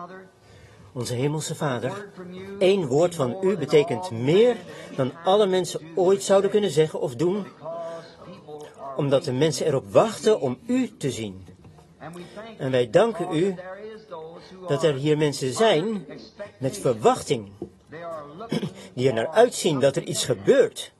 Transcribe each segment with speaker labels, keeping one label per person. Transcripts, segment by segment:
Speaker 1: Onze hemelse Vader, 1 woord van u betekent meer dan alle mensen ooit zouden kunnen zeggen of doen, omdat de mensen erop wachten om u te zien. En wij danken u dat er hier mensen zijn met verwachting, die er naar uitzien dat er iets gebeurt.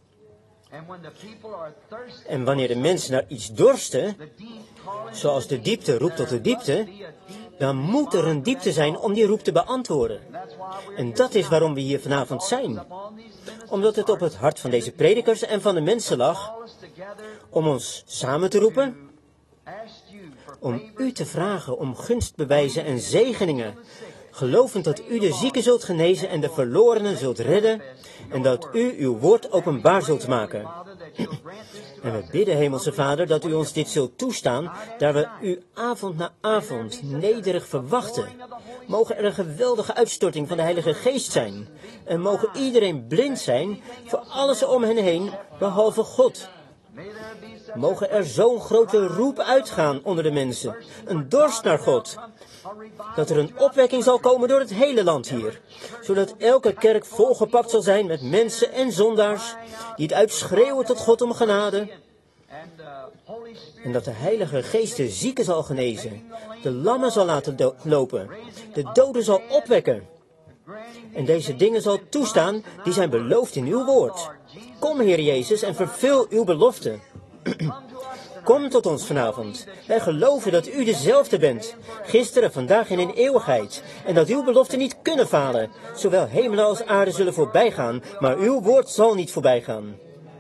Speaker 1: En wanneer de mensen naar iets dorsten, zoals de diepte roept tot de diepte, dan moet er een diepte zijn om die roep te beantwoorden. En dat is waarom we hier vanavond zijn. Omdat het op het hart van deze predikers en van de mensen lag, om ons samen te roepen, om u te vragen om gunstbewijzen en zegeningen, gelovend dat u de zieken zult genezen en de verlorenen zult redden, en dat u uw woord openbaar zult maken. En we bidden, hemelse Vader, dat u ons dit zult toestaan, daar we u avond na avond nederig verwachten. Mogen er een geweldige uitstorting van de Heilige Geest zijn. En mogen iedereen blind zijn voor alles om hen heen, behalve God. Mogen er zo'n grote roep uitgaan onder de mensen. Een dorst naar God. Dat er een opwekking zal komen door het hele land hier. Zodat elke kerk volgepakt zal zijn met mensen en zondaars die het uitschreeuwen tot God om genade. En dat de Heilige Geest de zieken zal genezen. De lammen zal laten lopen. De doden zal opwekken. En deze dingen zal toestaan die zijn beloofd in uw woord. Kom, Heer Jezus, en vervul uw belofte. Kom tot ons vanavond. Wij geloven dat u dezelfde bent, gisteren, vandaag en in eeuwigheid. En dat uw beloften niet kunnen falen. Zowel hemelen als aarde zullen voorbijgaan, maar uw woord zal niet voorbijgaan.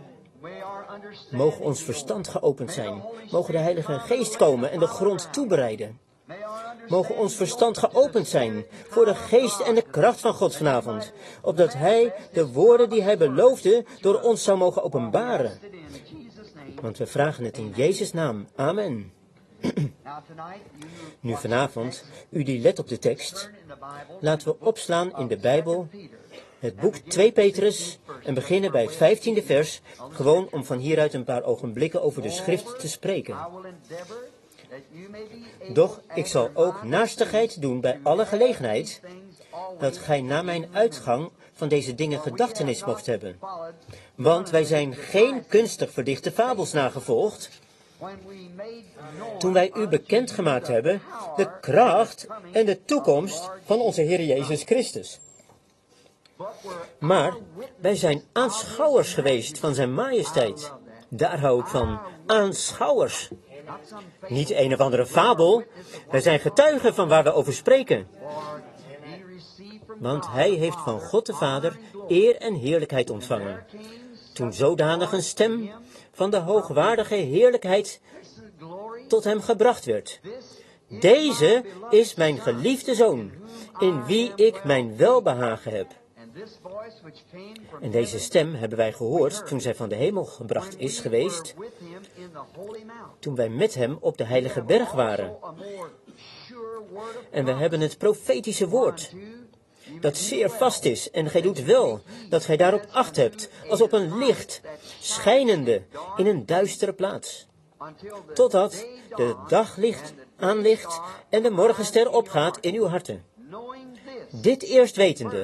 Speaker 1: Mogen ons verstand geopend zijn. Mogen de Heilige Geest komen en de grond toebereiden. Mogen ons verstand geopend zijn voor de geest en de kracht van God vanavond. Opdat Hij de woorden die Hij beloofde door ons zou mogen openbaren. Want we vragen het in Jezus' naam. Amen. Nu vanavond, u die let op de tekst, laten we opslaan in de Bijbel het boek 2 Petrus en beginnen bij het 15e vers, gewoon om van hieruit een paar ogenblikken over de schrift te spreken. Doch ik zal ook naastigheid doen bij alle gelegenheid, dat gij na mijn uitgang van deze dingen gedachtenis mocht hebben. Want wij zijn geen kunstig verdichte fabels nagevolgd, toen wij u bekendgemaakt hebben de kracht en de toekomst van onze Heer Jezus Christus. Maar wij zijn aanschouwers geweest van zijn majesteit. Daar hou ik van, aanschouwers. Niet een of andere fabel, wij zijn getuigen van waar we over spreken. Want hij heeft van God de Vader eer en heerlijkheid ontvangen. Toen zodanig een stem van de hoogwaardige heerlijkheid tot hem gebracht werd. Deze is mijn geliefde Zoon, in wie ik mijn welbehagen heb. En deze stem hebben wij gehoord toen zij van de hemel gebracht is geweest, toen wij met hem op de heilige berg waren. En we hebben het profetische woord, dat zeer vast is, en gij doet wel dat gij daarop acht hebt, als op een licht, schijnende in een duistere plaats. Totdat de daglicht aanlicht en de morgenster opgaat in uw harten. Dit eerst wetende,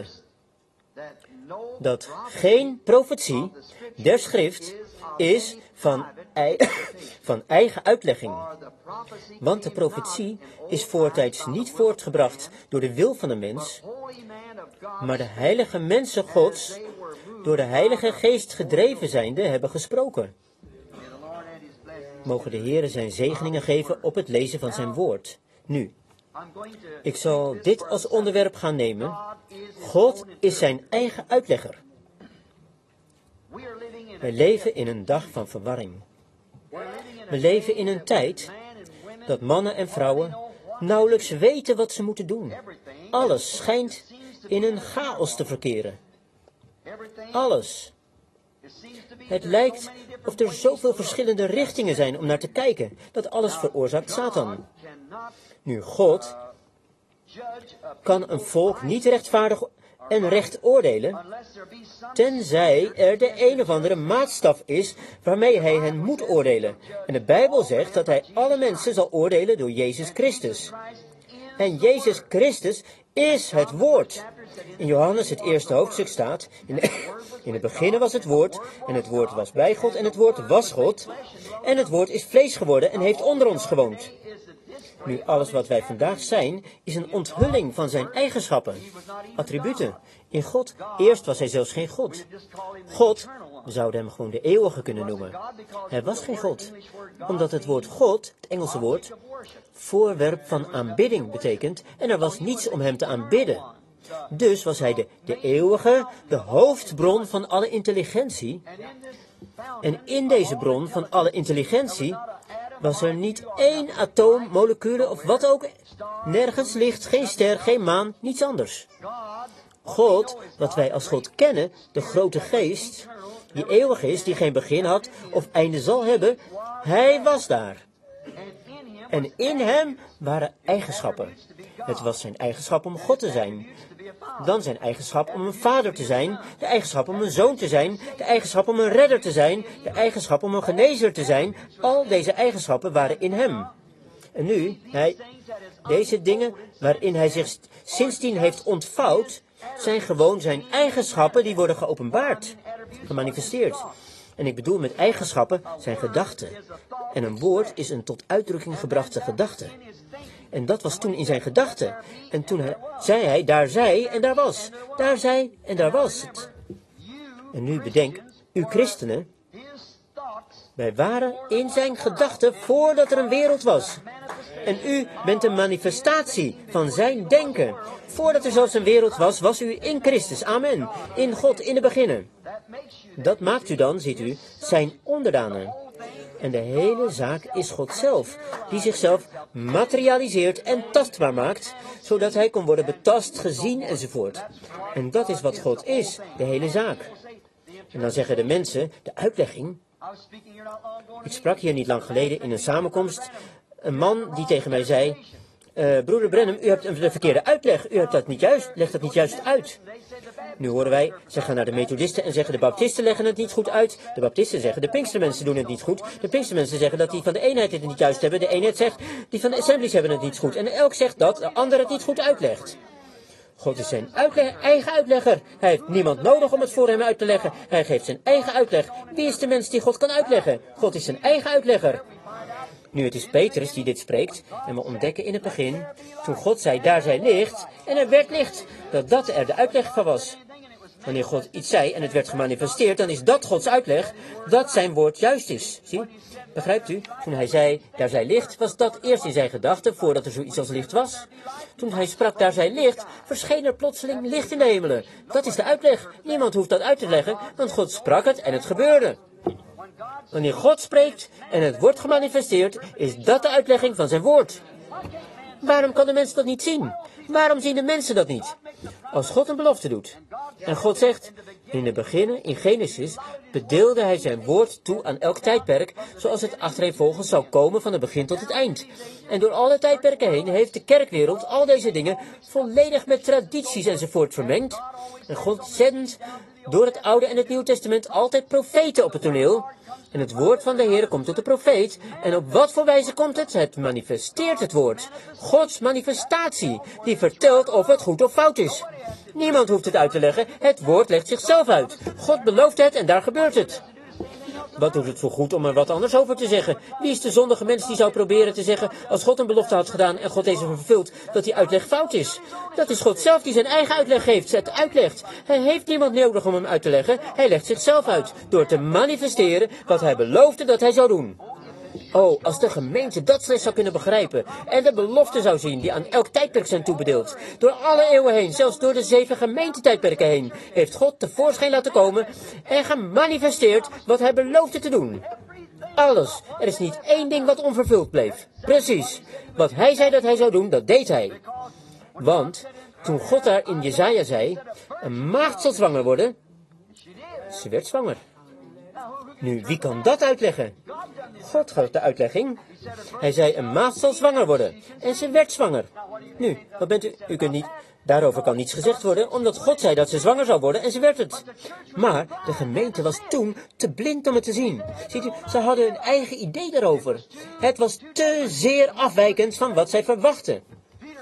Speaker 1: dat geen profetie der schrift is van eigen uitlegging. Want de profetie is voortijds niet voortgebracht door de wil van de mens, maar de heilige mensen Gods, door de Heilige Geest gedreven zijnde, hebben gesproken. Mogen de Heere zijn zegeningen geven op het lezen van zijn woord. Nu, ik zal dit als onderwerp gaan nemen. God is zijn eigen uitlegger. Wij leven in een dag van verwarring. We leven in een tijd dat mannen en vrouwen nauwelijks weten wat ze moeten doen. Alles schijnt in een chaos te verkeren. Alles. Het lijkt of er zoveel verschillende richtingen zijn om naar te kijken, dat alles veroorzaakt Satan. Nu, God kan een volk niet rechtvaardig en recht oordelen, tenzij er de een of andere maatstaf is waarmee hij hen moet oordelen. En de Bijbel zegt dat hij alle mensen zal oordelen door Jezus Christus. En Jezus Christus is het woord. In Johannes het eerste hoofdstuk staat, in het begin was het woord, en het woord was bij God, en het woord was God. En het woord is vlees geworden en heeft onder ons gewoond. Nu, alles wat wij vandaag zijn, is een onthulling van zijn eigenschappen, attributen. In God, eerst was hij zelfs geen God. God, we zouden hem gewoon de eeuwige kunnen noemen. Hij was geen God, omdat het woord God, het Engelse woord, voorwerp van aanbidding betekent, en er was niets om hem te aanbidden. Dus was hij de eeuwige, de hoofdbron van alle intelligentie. En in deze bron van alle intelligentie was er niet één atoom, moleculen of wat ook. Nergens licht, geen ster, geen maan, niets anders. God, wat wij als God kennen, de grote geest, die eeuwig is, die geen begin had of einde zal hebben, hij was daar. En in hem waren eigenschappen. Het was zijn eigenschap om God te zijn. Dan zijn eigenschap om een vader te zijn, de eigenschap om een zoon te zijn, de eigenschap om een redder te zijn, de eigenschap om een genezer te zijn. Al deze eigenschappen waren in hem. En nu, deze dingen waarin hij zich sindsdien heeft ontvouwd, zijn gewoon zijn eigenschappen die worden geopenbaard, gemanifesteerd. En ik bedoel met eigenschappen zijn gedachten. En een woord is een tot uitdrukking gebrachte gedachte. En dat was toen in zijn gedachten. En toen zei hij, daar zij en daar was. Daar zij en daar was het. En nu bedenk, u christenen, wij waren in zijn gedachten voordat er een wereld was. En u bent een manifestatie van zijn denken. Voordat er zelfs een wereld was, was u in Christus. Amen. In God, in het beginnen. Dat maakt u dan, ziet u, zijn onderdanen. En de hele zaak is God zelf, die zichzelf materialiseert en tastbaar maakt, zodat hij kon worden betast, gezien enzovoort. En dat is wat God is, de hele zaak. En dan zeggen de mensen, de uitlegging. Ik sprak hier niet lang geleden in een samenkomst, een man die tegen mij zei, broeder Branham, u hebt de verkeerde uitleg, u hebt dat niet juist, legt dat niet juist uit. Nu horen wij, ze gaan naar de methodisten en zeggen de baptisten leggen het niet goed uit. De baptisten zeggen de pinkstermensen doen het niet goed. De pinkstermensen zeggen dat die van de eenheid het niet juist hebben. De eenheid zegt die van de assemblies hebben het niet goed. En elk zegt dat de ander het niet goed uitlegt. God is zijn eigen uitlegger. Hij heeft niemand nodig om het voor hem uit te leggen. Hij geeft zijn eigen uitleg. Wie is de mens die God kan uitleggen? God is zijn eigen uitlegger. Nu, het is Petrus die dit spreekt, en we ontdekken in het begin, toen God zei, daar zij licht, en er werd licht, dat er de uitleg van was. Wanneer God iets zei en het werd gemanifesteerd, dan is dat Gods uitleg, dat zijn woord juist is. Zie, begrijpt u? Toen hij zei, daar zij licht, was dat eerst in zijn gedachten, voordat er zoiets als licht was. Toen hij sprak, daar zij licht, verscheen er plotseling licht in de hemelen. Dat is de uitleg. Niemand hoeft dat uit te leggen, want God sprak het en het gebeurde. Wanneer God spreekt en het wordt gemanifesteerd, is dat de uitlegging van zijn woord. Waarom kan de mens dat niet zien? Waarom zien de mensen dat niet? Als God een belofte doet. En God zegt, in het begin, in Genesis, bedeelde hij zijn woord toe aan elk tijdperk, zoals het achtereenvolgens zou komen van het begin tot het eind. En door alle tijdperken heen heeft de kerkwereld al deze dingen volledig met tradities enzovoort vermengd. En God zendt door het Oude en het Nieuwe Testament altijd profeten op het toneel. En het woord van de Heer komt tot de profeet. En op wat voor wijze komt het? Het manifesteert het woord. Gods manifestatie, die vertelt of het goed of fout is. Niemand hoeft het uit te leggen, het woord legt zichzelf uit. God belooft het en daar gebeurt het. Wat doet het voor goed om er wat anders over te zeggen? Wie is de zondige mens die zou proberen te zeggen, als God een belofte had gedaan en God deze vervult, dat die uitleg fout is? Dat is God zelf die zijn eigen uitleg geeft, het uitlegt. Hij heeft niemand nodig om hem uit te leggen, hij legt zichzelf uit, door te manifesteren wat hij beloofde dat hij zou doen. Oh, als de gemeente dat slechts zou kunnen begrijpen en de belofte zou zien die aan elk tijdperk zijn toebedeeld. Door alle eeuwen heen, zelfs door de 7 gemeentetijdperken heen, heeft God tevoorschijn laten komen en gemanifesteerd wat hij beloofde te doen. Alles. Er is niet één ding wat onvervuld bleef. Precies. Wat hij zei dat hij zou doen, dat deed hij. Want toen God daar in Jesaja zei, een maagd zal zwanger worden, ze werd zwanger. Nu, wie kan dat uitleggen? God gaf de uitlegging. Hij zei, een maagd zal zwanger worden. En ze werd zwanger. Nu, wat bent u? U kunt niet... Daarover kan niets gezegd worden, omdat God zei dat ze zwanger zou worden en ze werd het. Maar de gemeente was toen te blind om het te zien. Ziet u, ze hadden een eigen idee daarover. Het was te zeer afwijkend van wat zij verwachten.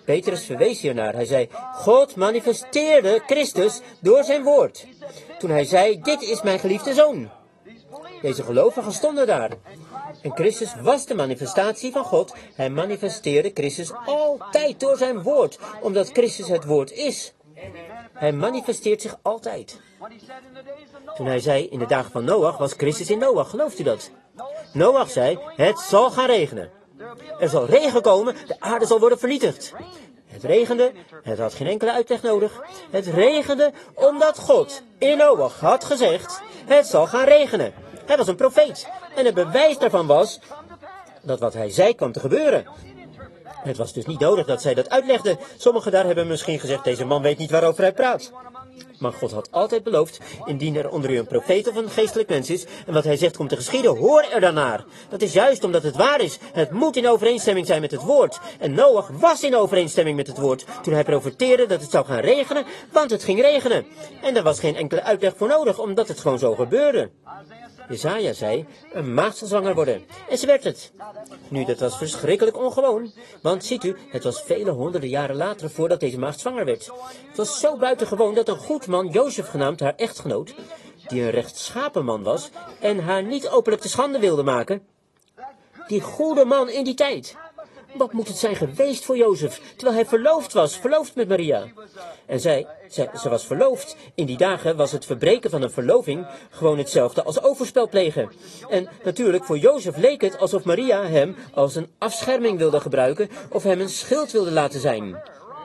Speaker 1: Petrus verwees hiernaar. Hij zei, God manifesteerde Christus door zijn woord. Toen hij zei, dit is mijn geliefde zoon. Deze gelovigen stonden daar. En Christus was de manifestatie van God. Hij manifesteerde Christus altijd door zijn woord, omdat Christus het woord is. Hij manifesteert zich altijd. Toen hij zei, in de dagen van Noach, was Christus in Noach. Gelooft u dat? Noach zei, het zal gaan regenen. Er zal regen komen, de aarde zal worden vernietigd. Het regende, het had geen enkele uitleg nodig. Het regende omdat God in Noach had gezegd, het zal gaan regenen. Hij was een profeet. En het bewijs daarvan was dat wat hij zei kwam te gebeuren. Het was dus niet nodig dat zij dat uitlegden. Sommigen daar hebben misschien gezegd, deze man weet niet waarover hij praat. Maar God had altijd beloofd, indien er onder u een profeet of een geestelijk mens is, en wat hij zegt komt te geschieden, hoor er dan naar. Dat is juist omdat het waar is. Het moet in overeenstemming zijn met het woord. En Noach was in overeenstemming met het woord, toen hij profeteerde dat het zou gaan regenen, want het ging regenen. En er was geen enkele uitleg voor nodig, omdat het gewoon zo gebeurde. Jesaja zei, een maagd zal zwanger worden. En ze werd het. Nu, dat was verschrikkelijk ongewoon. Want ziet u, het was vele honderden jaren later voordat deze maagd zwanger werd. Het was zo buitengewoon dat een goed man, Jozef genaamd, haar echtgenoot, die een rechtschapen man was en haar niet openlijk te schande wilde maken. Die goede man in die tijd. Wat moet het zijn geweest voor Jozef, terwijl hij verloofd met Maria. En ze was verloofd. In die dagen was het verbreken van een verloving gewoon hetzelfde als overspel plegen. En natuurlijk, voor Jozef leek het alsof Maria hem als een afscherming wilde gebruiken of hem een schild wilde laten zijn.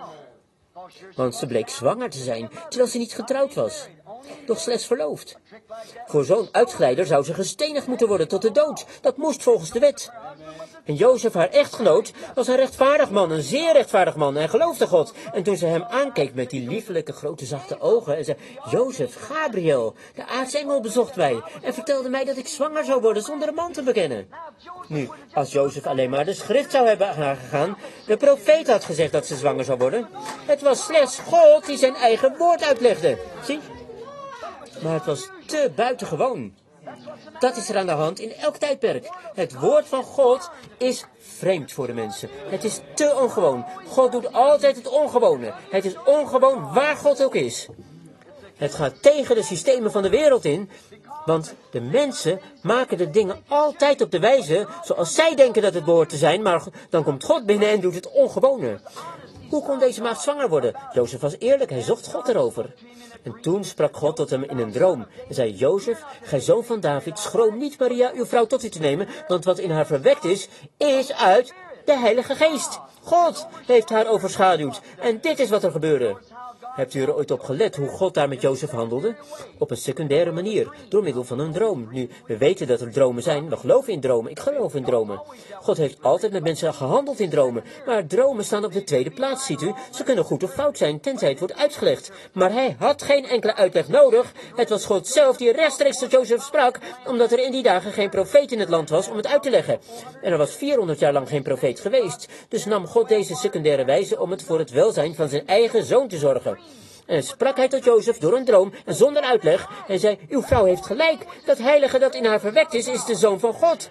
Speaker 1: Want ze bleek zwanger te zijn, terwijl ze niet getrouwd was. Doch slechts verloofd. Voor zo'n uitgeleider zou ze gestenigd moeten worden tot de dood. Dat moest volgens de wet. En Jozef, haar echtgenoot, was een rechtvaardig man, een zeer rechtvaardig man. En geloofde God. En toen ze hem aankeek met die liefelijke grote zachte ogen en zei, Jozef, Gabriel, de aartsengel bezocht mij en vertelde mij dat ik zwanger zou worden zonder een man te bekennen. Nu, als Jozef alleen maar de schrift zou hebben aangegaan, de profeet had gezegd dat ze zwanger zou worden. Het was slechts God die zijn eigen woord uitlegde. Zie? Maar het was te buitengewoon. Dat is er aan de hand in elk tijdperk. Het woord van God is vreemd voor de mensen. Het is te ongewoon. God doet altijd het ongewone. Het is ongewoon waar God ook is. Het gaat tegen de systemen van de wereld in. Want de mensen maken de dingen altijd op de wijze zoals zij denken dat het behoort te zijn. Maar dan komt God binnen en doet het ongewone. Hoe kon deze maagd zwanger worden? Jozef was eerlijk, hij zocht God erover. En toen sprak God tot hem in een droom. En zei, Jozef, gij zoon van David, schroom niet Maria, uw vrouw, tot u te nemen, want wat in haar verwekt is uit de Heilige Geest. God heeft haar overschaduwd. En dit is wat er gebeurde. Hebt u er ooit op gelet hoe God daar met Jozef handelde? Op een secundaire manier, door middel van een droom. Nu, we weten dat er dromen zijn, we geloven in dromen, ik geloof in dromen. God heeft altijd met mensen gehandeld in dromen, maar dromen staan op de tweede plaats, ziet u. Ze kunnen goed of fout zijn, tenzij het wordt uitgelegd. Maar hij had geen enkele uitleg nodig. Het was God zelf die rechtstreeks tot Jozef sprak, omdat er in die dagen geen profeet in het land was om het uit te leggen. En er was 400 jaar lang geen profeet geweest. Dus nam God deze secundaire wijze om het voor het welzijn van zijn eigen zoon te zorgen. En sprak hij tot Jozef door een droom en zonder uitleg en zei, uw vrouw heeft gelijk, dat heilige dat in haar verwekt is de zoon van God.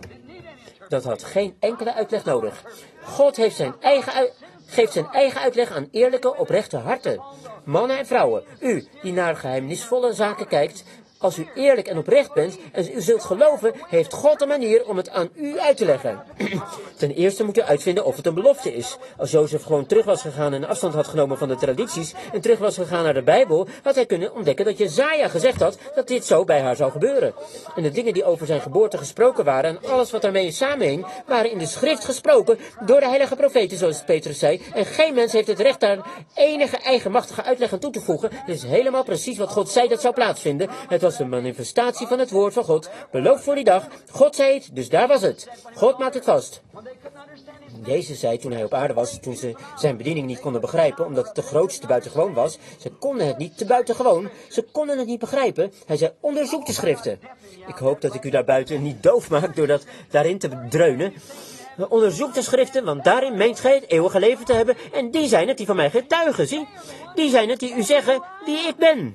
Speaker 1: Dat had geen enkele uitleg nodig. God heeft geeft zijn eigen uitleg aan eerlijke, oprechte harten. Mannen en vrouwen, u die naar geheimnisvolle zaken kijkt, als u eerlijk en oprecht bent en u zult geloven, heeft God een manier om het aan u uit te leggen. Ten eerste moet u uitvinden of het een belofte is. Als Jozef gewoon terug was gegaan en afstand had genomen van de tradities en terug was gegaan naar de Bijbel, had hij kunnen ontdekken dat Jesaja gezegd had dat dit zo bij haar zou gebeuren. En de dingen die over zijn geboorte gesproken waren en alles wat daarmee samenhing, waren in de schrift gesproken door de heilige profeten, zoals Petrus zei. En geen mens heeft het recht daar enige eigenmachtige uitleg aan toe te voegen. Het is helemaal precies wat God zei dat zou plaatsvinden. Het was een manifestatie van het woord van God, beloofd voor die dag. God zei het, dus daar was het. God maakt het vast. Jezus zei toen hij op aarde was, toen ze zijn bediening niet konden begrijpen, omdat het de grootste buitengewoon was. Ze konden het niet te buitengewoon. Ze konden het niet begrijpen. Hij zei, onderzoek de schriften. Ik hoop dat ik u daarbuiten niet doof maak door dat daarin te dreunen. Onderzoek de schriften, want daarin meent gij het eeuwige leven te hebben. En die zijn het die van mij getuigen, zie. Die zijn het die u zeggen wie ik ben.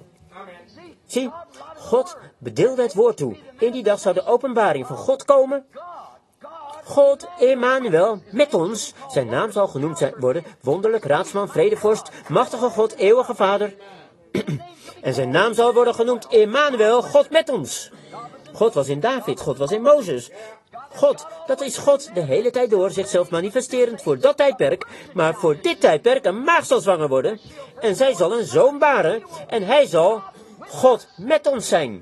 Speaker 1: Zie, God bedeelde het woord toe. In die dag zou de openbaring van God komen. God Emmanuel, met ons. Zijn naam zal genoemd worden, wonderlijk, raadsman, vredevorst, machtige God, eeuwige Vader. En zijn naam zal worden genoemd Emmanuel, God met ons. God was in David, God was in Mozes. God, dat is God de hele tijd door, zichzelf manifesterend voor dat tijdperk, maar voor dit tijdperk een maagd zal zwanger worden. En zij zal een zoon baren, en hij zal God met ons zijn.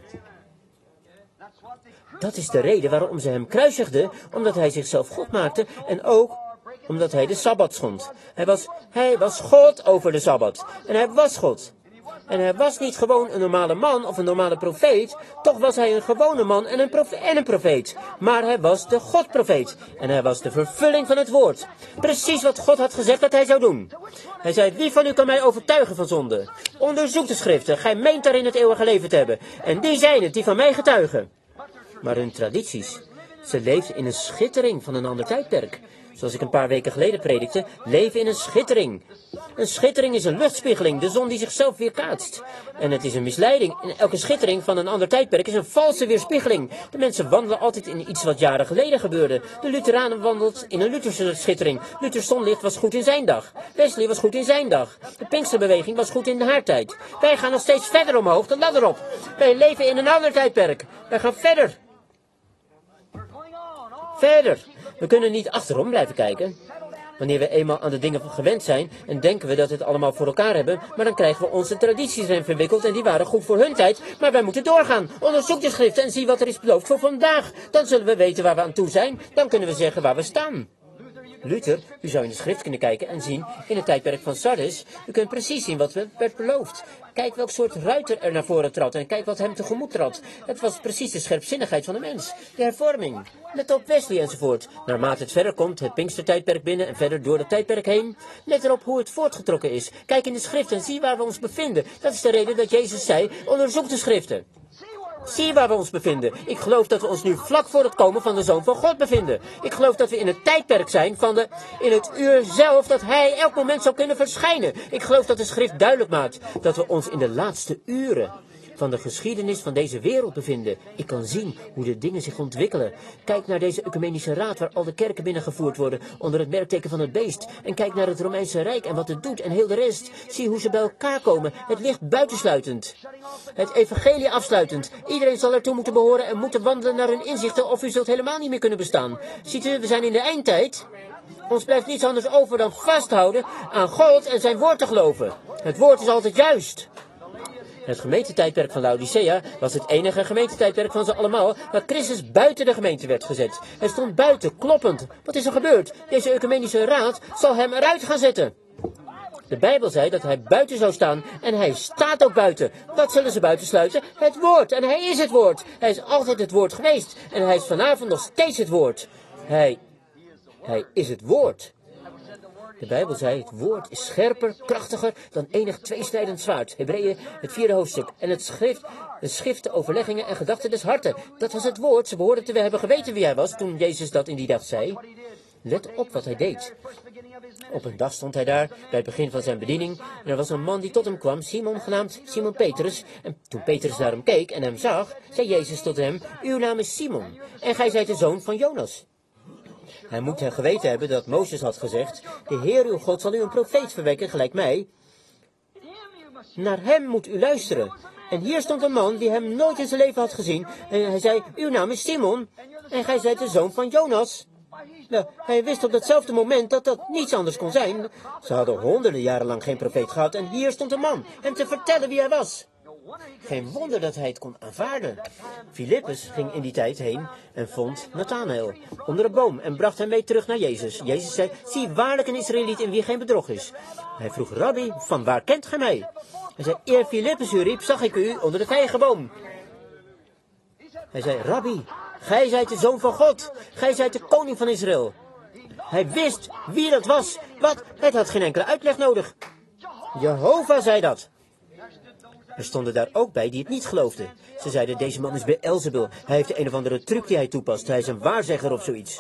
Speaker 1: Dat is de reden waarom ze hem kruisigden, omdat hij zichzelf God maakte en ook omdat hij de Sabbat schond. Hij was God over de Sabbat. En hij was God. En hij was niet gewoon een normale man of een normale profeet, toch was hij een gewone man en een profeet. Maar hij was de Godprofeet. En hij was de vervulling van het woord. Precies wat God had gezegd dat hij zou doen. Hij zei, wie van u kan mij overtuigen van zonde? Onderzoek de schriften, gij meent daarin het eeuwige leven te hebben. En die zijn het, die van mij getuigen. Maar hun tradities, ze leefden in een schittering van een ander tijdperk. Zoals ik een paar weken geleden predikte, leven in een schittering. Een schittering is een luchtspiegeling, de zon die zichzelf weerkaatst. En het is een misleiding. En elke schittering van een ander tijdperk is een valse weerspiegeling. De mensen wandelen altijd in iets wat jaren geleden gebeurde. De Lutheranen wandelt in een Lutherse schittering. Luthers zonlicht was goed in zijn dag. Wesley was goed in zijn dag. De Pinksterbeweging was goed in haar tijd. Wij gaan nog steeds verder omhoog, de ladder op. Wij leven in een ander tijdperk. Wij gaan verder. Verder. We kunnen niet achterom blijven kijken. Wanneer we eenmaal aan de dingen gewend zijn en denken we dat we het allemaal voor elkaar hebben, maar dan krijgen we onze tradities erin verwikkeld en die waren goed voor hun tijd, maar wij moeten doorgaan. Onderzoek de schriften en zie wat er is beloofd voor vandaag. Dan zullen we weten waar we aan toe zijn. Dan kunnen we zeggen waar we staan. Luther, u zou in de schrift kunnen kijken en zien, in het tijdperk van Sardis, u kunt precies zien wat werd beloofd. Kijk welk soort ruiter er naar voren trad en kijk wat hem tegemoet trad. Het was precies de scherpzinnigheid van de mens, de hervorming. Let op Wesley enzovoort. Naarmate het verder komt, het Pinkstertijdperk binnen en verder door het tijdperk heen. Let erop hoe het voortgetrokken is. Kijk in de schrift en zie waar we ons bevinden. Dat is de reden dat Jezus zei, onderzoek de schriften. Zie waar we ons bevinden. Ik geloof dat we ons nu vlak voor het komen van de Zoon van God bevinden. Ik geloof dat we in het tijdperk zijn in het uur zelf dat hij elk moment zou kunnen verschijnen. Ik geloof dat de schrift duidelijk maakt dat we ons in de laatste uren van de geschiedenis van deze wereld bevinden. Ik kan zien hoe de dingen zich ontwikkelen. Kijk naar deze ecumenische raad waar al de kerken binnengevoerd worden onder het merkteken van het beest. En kijk naar het Romeinse Rijk en wat het doet en heel de rest. Zie hoe ze bij elkaar komen. Het licht buitensluitend. Het evangelie afsluitend. Iedereen zal ertoe moeten behoren en moeten wandelen naar hun inzichten of u zult helemaal niet meer kunnen bestaan. Ziet u, we zijn in de eindtijd. Ons blijft niets anders over dan vasthouden aan God en zijn woord te geloven. Het woord is altijd juist. Het gemeentetijdperk van Laodicea was het enige gemeentetijdperk van ze allemaal waar Christus buiten de gemeente werd gezet. Hij stond buiten, kloppend. Wat is er gebeurd? Deze ecumenische raad zal hem eruit gaan zetten. De Bijbel zei dat hij buiten zou staan en hij staat ook buiten. Wat zullen ze buitensluiten? Het woord. En hij is het woord. Hij is altijd het woord geweest. En hij is vanavond nog steeds het woord. Hij is het woord. De Bijbel zei, het woord is scherper, krachtiger dan enig tweesnijdend zwaard. Hebreeën, het 4e hoofdstuk. En de schrift, de overleggingen en gedachten des harten. Dat was het woord. Ze behoorden te hebben geweten wie hij was toen Jezus dat in die dag zei. Let op wat hij deed. Op een dag stond hij daar, bij het begin van zijn bediening, en er was een man die tot hem kwam, Simon genaamd Simon Petrus. En toen Petrus naar hem keek en hem zag, zei Jezus tot hem, uw naam is Simon, en gij zijt de zoon van Jonas. Hij moet geweten hebben dat Mozes had gezegd, de Heer uw God zal u een profeet verwekken, gelijk mij. Naar hem moet u luisteren. En hier stond een man die hem nooit in zijn leven had gezien, en hij zei, uw naam is Simon, en gij zijt de zoon van Jonas. Nou, hij wist op datzelfde moment dat dat niets anders kon zijn. Ze hadden honderden jaren lang geen profeet gehad en hier stond een man hem te vertellen wie hij was. Geen wonder dat hij het kon aanvaarden. Filippus ging in die tijd heen en vond Nathanael onder een boom en bracht hem mee terug naar Jezus. Jezus zei, zie waarlijk een Israëliet in wie geen bedrog is. Hij vroeg, Rabbi, van waar kent gij mij? Hij zei, eer Filippus u riep, zag ik u onder de vijgenboom. Hij zei, Rabbi, gij zijt de Zoon van God. Gij zijt de koning van Israël. Hij wist wie dat was. Wat? Het had geen enkele uitleg nodig. Jehovah zei dat. Er stonden daar ook bij die het niet geloofden. Ze zeiden, deze man is Beelzebul. Hij heeft een of andere truc die hij toepast. Hij is een waarzegger of zoiets.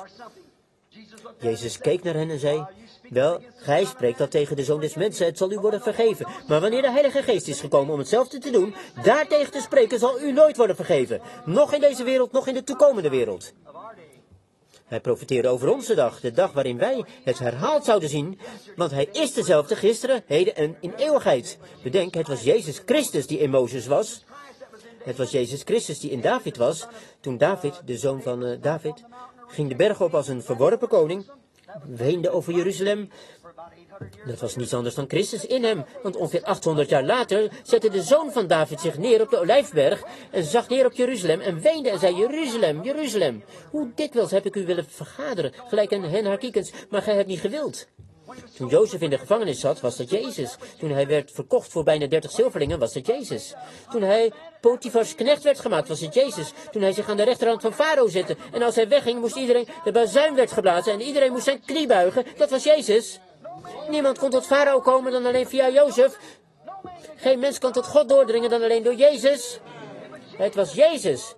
Speaker 1: Jezus keek naar hen en zei, wel, gij spreekt dat tegen de Zoon des Mensen, het zal u worden vergeven. Maar wanneer de Heilige Geest is gekomen om hetzelfde te doen, daartegen te spreken, zal u nooit worden vergeven. Nog in deze wereld, nog in de toekomende wereld. Hij profeteerde over onze dag, de dag waarin wij het herhaald zouden zien, want hij is dezelfde gisteren, heden en in eeuwigheid. Bedenk, het was Jezus Christus die in Mozes was. Het was Jezus Christus die in David was. Toen David, de zoon van David, ging de berg op als een verworpen koning, weende over Jeruzalem. Dat was niets anders dan Christus in hem, want ongeveer 800 jaar later zette de zoon van David zich neer op de Olijfberg en zag neer op Jeruzalem en weende en zei, Jeruzalem, Jeruzalem, hoe dikwijls heb ik u willen vergaderen, gelijk een hen haar kiekens, maar gij hebt niet gewild. Toen Jozef in de gevangenis zat, was dat Jezus. Toen hij werd verkocht voor bijna 30 zilverlingen, was dat Jezus. Toen hij Potifars knecht werd gemaakt, was het Jezus. Toen hij zich aan de rechterhand van Farao zette en als hij wegging, moest iedereen, de bazuin werd geblazen en iedereen moest zijn knie buigen, dat was Jezus. Niemand kon tot Farao komen dan alleen via Jozef. Geen mens kan tot God doordringen dan alleen door Jezus. Het was Jezus.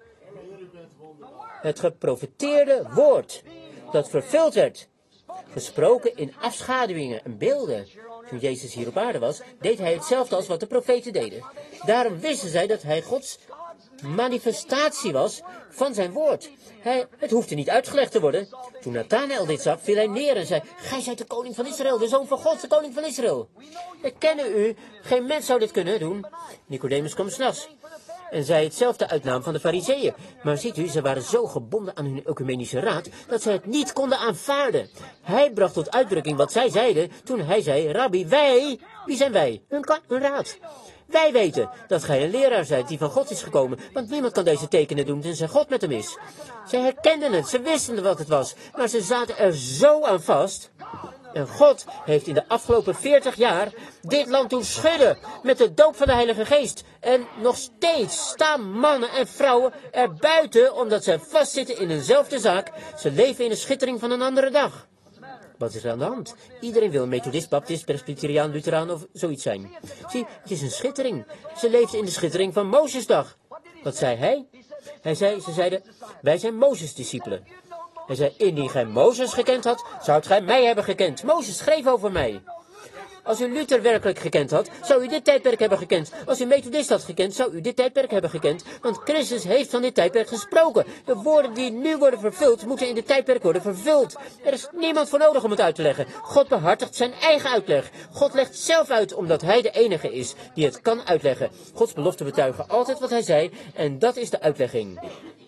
Speaker 1: Het geprofeteerde woord dat vervuld werd. Gesproken in afschaduwingen en beelden. Toen Jezus hier op aarde was, deed hij hetzelfde als wat de profeten deden. Daarom wisten zij dat hij Gods manifestatie was van zijn woord. Het hoefde niet uitgelegd te worden. Toen Nathanael dit zag, viel hij neer en zei, gij zijt de koning van Israël, de zoon van God, de koning van Israël. Ik ken u, geen mens zou dit kunnen doen. Nicodemus kwam 's nachts en zei hetzelfde uit naam van de Farizeeën. Maar ziet u, ze waren zo gebonden aan hun ecumenische raad, dat zij het niet konden aanvaarden. Hij bracht tot uitdrukking wat zij zeiden, toen hij zei, Rabbi, wij, wie zijn wij? Hun raad. Wij weten dat gij een leraar zijt die van God is gekomen, want niemand kan deze tekenen doen tenzij God met hem is. Zij herkenden het, ze wisten wat het was, maar ze zaten er zo aan vast. En God heeft in de afgelopen 40 jaar dit land doen schudden met de doop van de Heilige Geest. En nog steeds staan mannen en vrouwen er buiten omdat zij vastzitten in eenzelfde zaak. Ze leven in de schittering van een andere dag. Wat is er aan de hand? Iedereen wil methodist, baptist, presbyteriaan, lutheraan of zoiets zijn. Zie, het is een schittering. Ze leefden in de schittering van Mozesdag. Wat zei hij? Ze zeiden, wij zijn Mozes-discipelen. Hij zei, indien gij Mozes gekend had, zoudt gij mij hebben gekend. Mozes schreef over mij. Als u Luther werkelijk gekend had, zou u dit tijdperk hebben gekend. Als u Methodist had gekend, zou u dit tijdperk hebben gekend. Want Christus heeft van dit tijdperk gesproken. De woorden die nu worden vervuld, moeten in dit tijdperk worden vervuld. Er is niemand voor nodig om het uit te leggen. God behartigt zijn eigen uitleg. God legt zelf uit, omdat hij de enige is die het kan uitleggen. Gods beloften betuigen altijd wat hij zei, en dat is de uitlegging.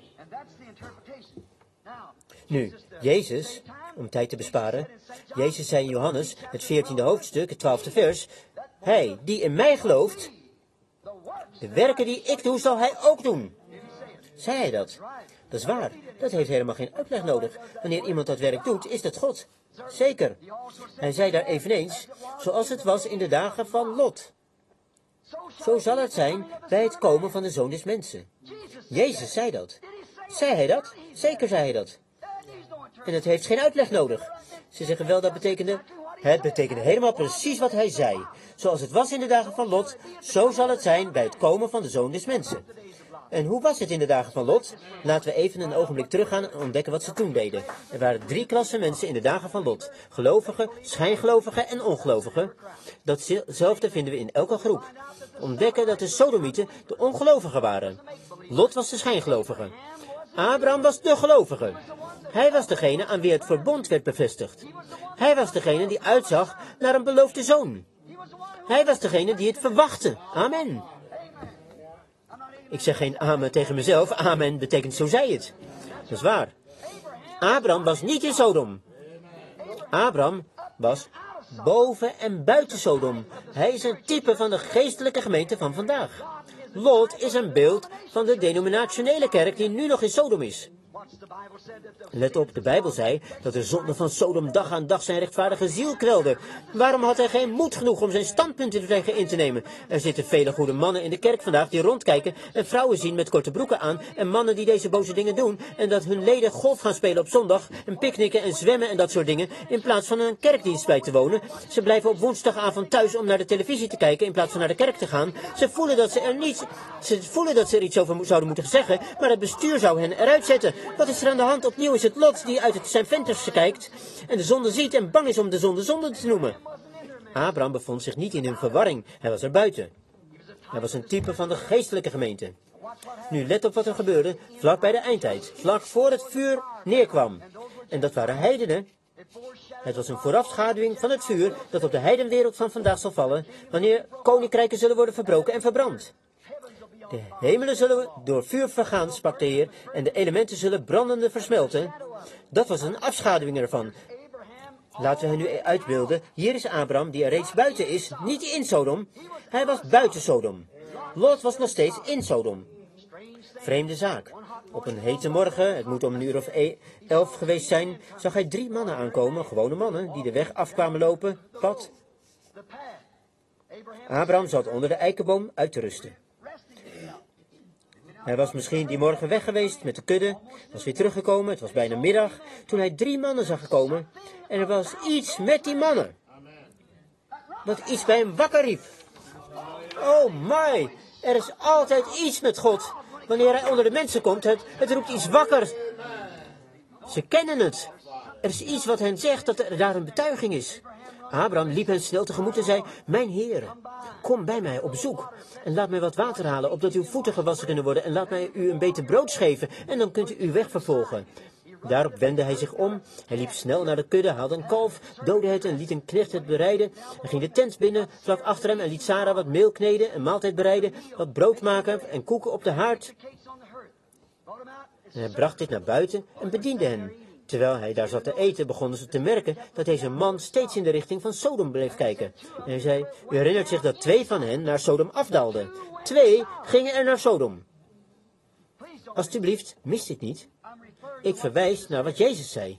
Speaker 1: Nu, Jezus, om tijd te besparen, Jezus zei in Johannes, het 14e hoofdstuk, het 12e vers, hij die in mij gelooft, de werken die ik doe, zal hij ook doen. Zei hij dat? Dat is waar. Dat heeft helemaal geen uitleg nodig. Wanneer iemand dat werk doet, is dat God. Zeker. Hij zei daar eveneens, zoals het was in de dagen van Lot. Zo zal het zijn bij het komen van de Zoon des Mensen. Jezus zei dat. Zei hij dat? Zeker zei hij dat. En het heeft geen uitleg nodig. Ze zeggen wel dat betekende... Het betekende helemaal precies wat hij zei. Zoals het was in de dagen van Lot, zo zal het zijn bij het komen van de Zoon des Mensen. En hoe was het in de dagen van Lot? Laten we even een ogenblik teruggaan en ontdekken wat ze toen deden. Er waren 3 klassen mensen in de dagen van Lot. Gelovigen, schijngelovigen en ongelovigen. Datzelfde vinden we in elke groep. Ontdekken dat de Sodomieten de ongelovigen waren. Lot was de schijngelovige. Abraham was de gelovige. Hij was degene aan wie het verbond werd bevestigd. Hij was degene die uitzag naar een beloofde zoon. Hij was degene die het verwachtte. Amen. Ik zeg geen amen tegen mezelf. Amen betekent zo zei het. Dat is waar. Abraham was niet in Sodom. Abraham was boven en buiten Sodom. Hij is een type van de geestelijke gemeente van vandaag. Lot is een beeld van de denominationele kerk die nu nog in Sodom is. Let op, de Bijbel zei dat de zonde van Sodom dag aan dag zijn rechtvaardige ziel kwelde. Waarom had hij geen moed genoeg om zijn standpunten tegen in te nemen? Er zitten vele goede mannen in de kerk vandaag die rondkijken en vrouwen zien met korte broeken aan en mannen die deze boze dingen doen en dat hun leden golf gaan spelen op zondag en picknicken en zwemmen en dat soort dingen in plaats van een kerkdienst bij te wonen. Ze blijven op woensdagavond thuis om naar de televisie te kijken in plaats van naar de kerk te gaan. Ze voelen dat ze er iets over zouden moeten zeggen, maar het bestuur zou hen eruit zetten. Wat is er aan de hand? Opnieuw is het Lot die uit zijn vensters kijkt en de zonde ziet en bang is om de zonde te noemen. Abraham bevond zich niet in een verwarring, hij was er buiten. Hij was een type van de geestelijke gemeente. Nu let op wat er gebeurde vlak bij de eindtijd, vlak voor het vuur neerkwam. en dat waren heidenen. Het was een voorafschaduwing van het vuur dat op de heidenwereld van vandaag zal vallen, wanneer koninkrijken zullen worden verbroken en verbrand. De hemelen zullen door vuur vergaan, sprak de Heer, en de elementen zullen brandende versmelten. Dat was een afschaduwing ervan. Laten we hen nu uitbeelden. Hier is Abraham, die er reeds buiten is, niet in Sodom. Hij was buiten Sodom. Lot was nog steeds in Sodom. Vreemde zaak. Op een hete morgen, het moet om 11:00 geweest zijn, zag hij 3 mannen aankomen, gewone mannen, die de weg afkwamen lopen, pad. Abraham zat onder de eikenboom uit te rusten. Hij was misschien die morgen weg geweest met de kudde, was weer teruggekomen, het was bijna middag, toen hij 3 mannen zag komen. En er was iets met die mannen. Wat iets bij hem wakker riep. Oh my, er is altijd iets met God. Wanneer hij onder de mensen komt, het roept iets wakker. Ze kennen het. Er is iets wat hen zegt dat er daar een betuiging is. Abraham liep hen snel tegemoet en zei, mijn heren, kom bij mij op bezoek en laat mij wat water halen, opdat uw voeten gewassen kunnen worden en laat mij u een beetje brood geven en dan kunt u uw weg vervolgen. Daarop wendde hij zich om, hij liep snel naar de kudde, haalde een kalf, doodde het en liet een knecht het bereiden. Hij ging de tent binnen, vlak achter hem en liet Sarah wat meel kneden, een maaltijd bereiden, wat brood maken en koeken op de haard. En hij bracht dit naar buiten en bediende hen. Terwijl hij daar zat te eten, begonnen ze te merken dat deze man steeds in de richting van Sodom bleef kijken. En hij zei, u herinnert zich dat 2 van hen naar Sodom afdaalden. 2 gingen er naar Sodom. Alsjeblieft, mis dit niet. Ik verwijs naar wat Jezus zei.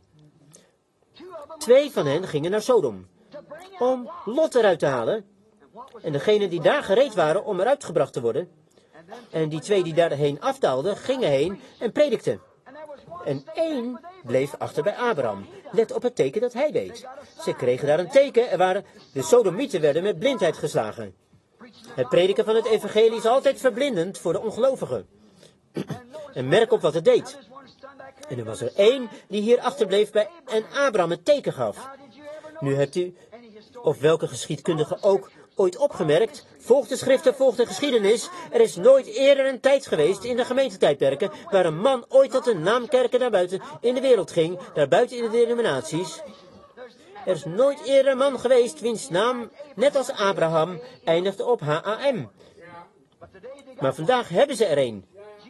Speaker 1: 2 van hen gingen naar Sodom, om Lot eruit te halen. En degenen die daar gereed waren om eruit gebracht te worden. En die 2 die daarheen afdaalden, gingen heen en predikten. En 1 bleef achter bij Abraham. Let op het teken dat hij deed. Ze kregen daar een teken. De Sodomieten werden met blindheid geslagen. Het prediken van het evangelie is altijd verblindend voor de ongelovigen. En merk op wat het deed. En er was er 1 die hier achterbleef bij en Abraham het teken gaf. Nu hebt u, of welke geschiedkundige ook, ooit opgemerkt, volgt de schriften, volgt de geschiedenis. Er is nooit eerder een tijd geweest in de gemeentetijdperken waar een man ooit tot een naamkerken naar buiten in de wereld ging, daar buiten in de denominaties. Er is nooit eerder een man geweest wiens naam, net als Abraham, eindigde op H-A-M. Maar vandaag hebben ze er een.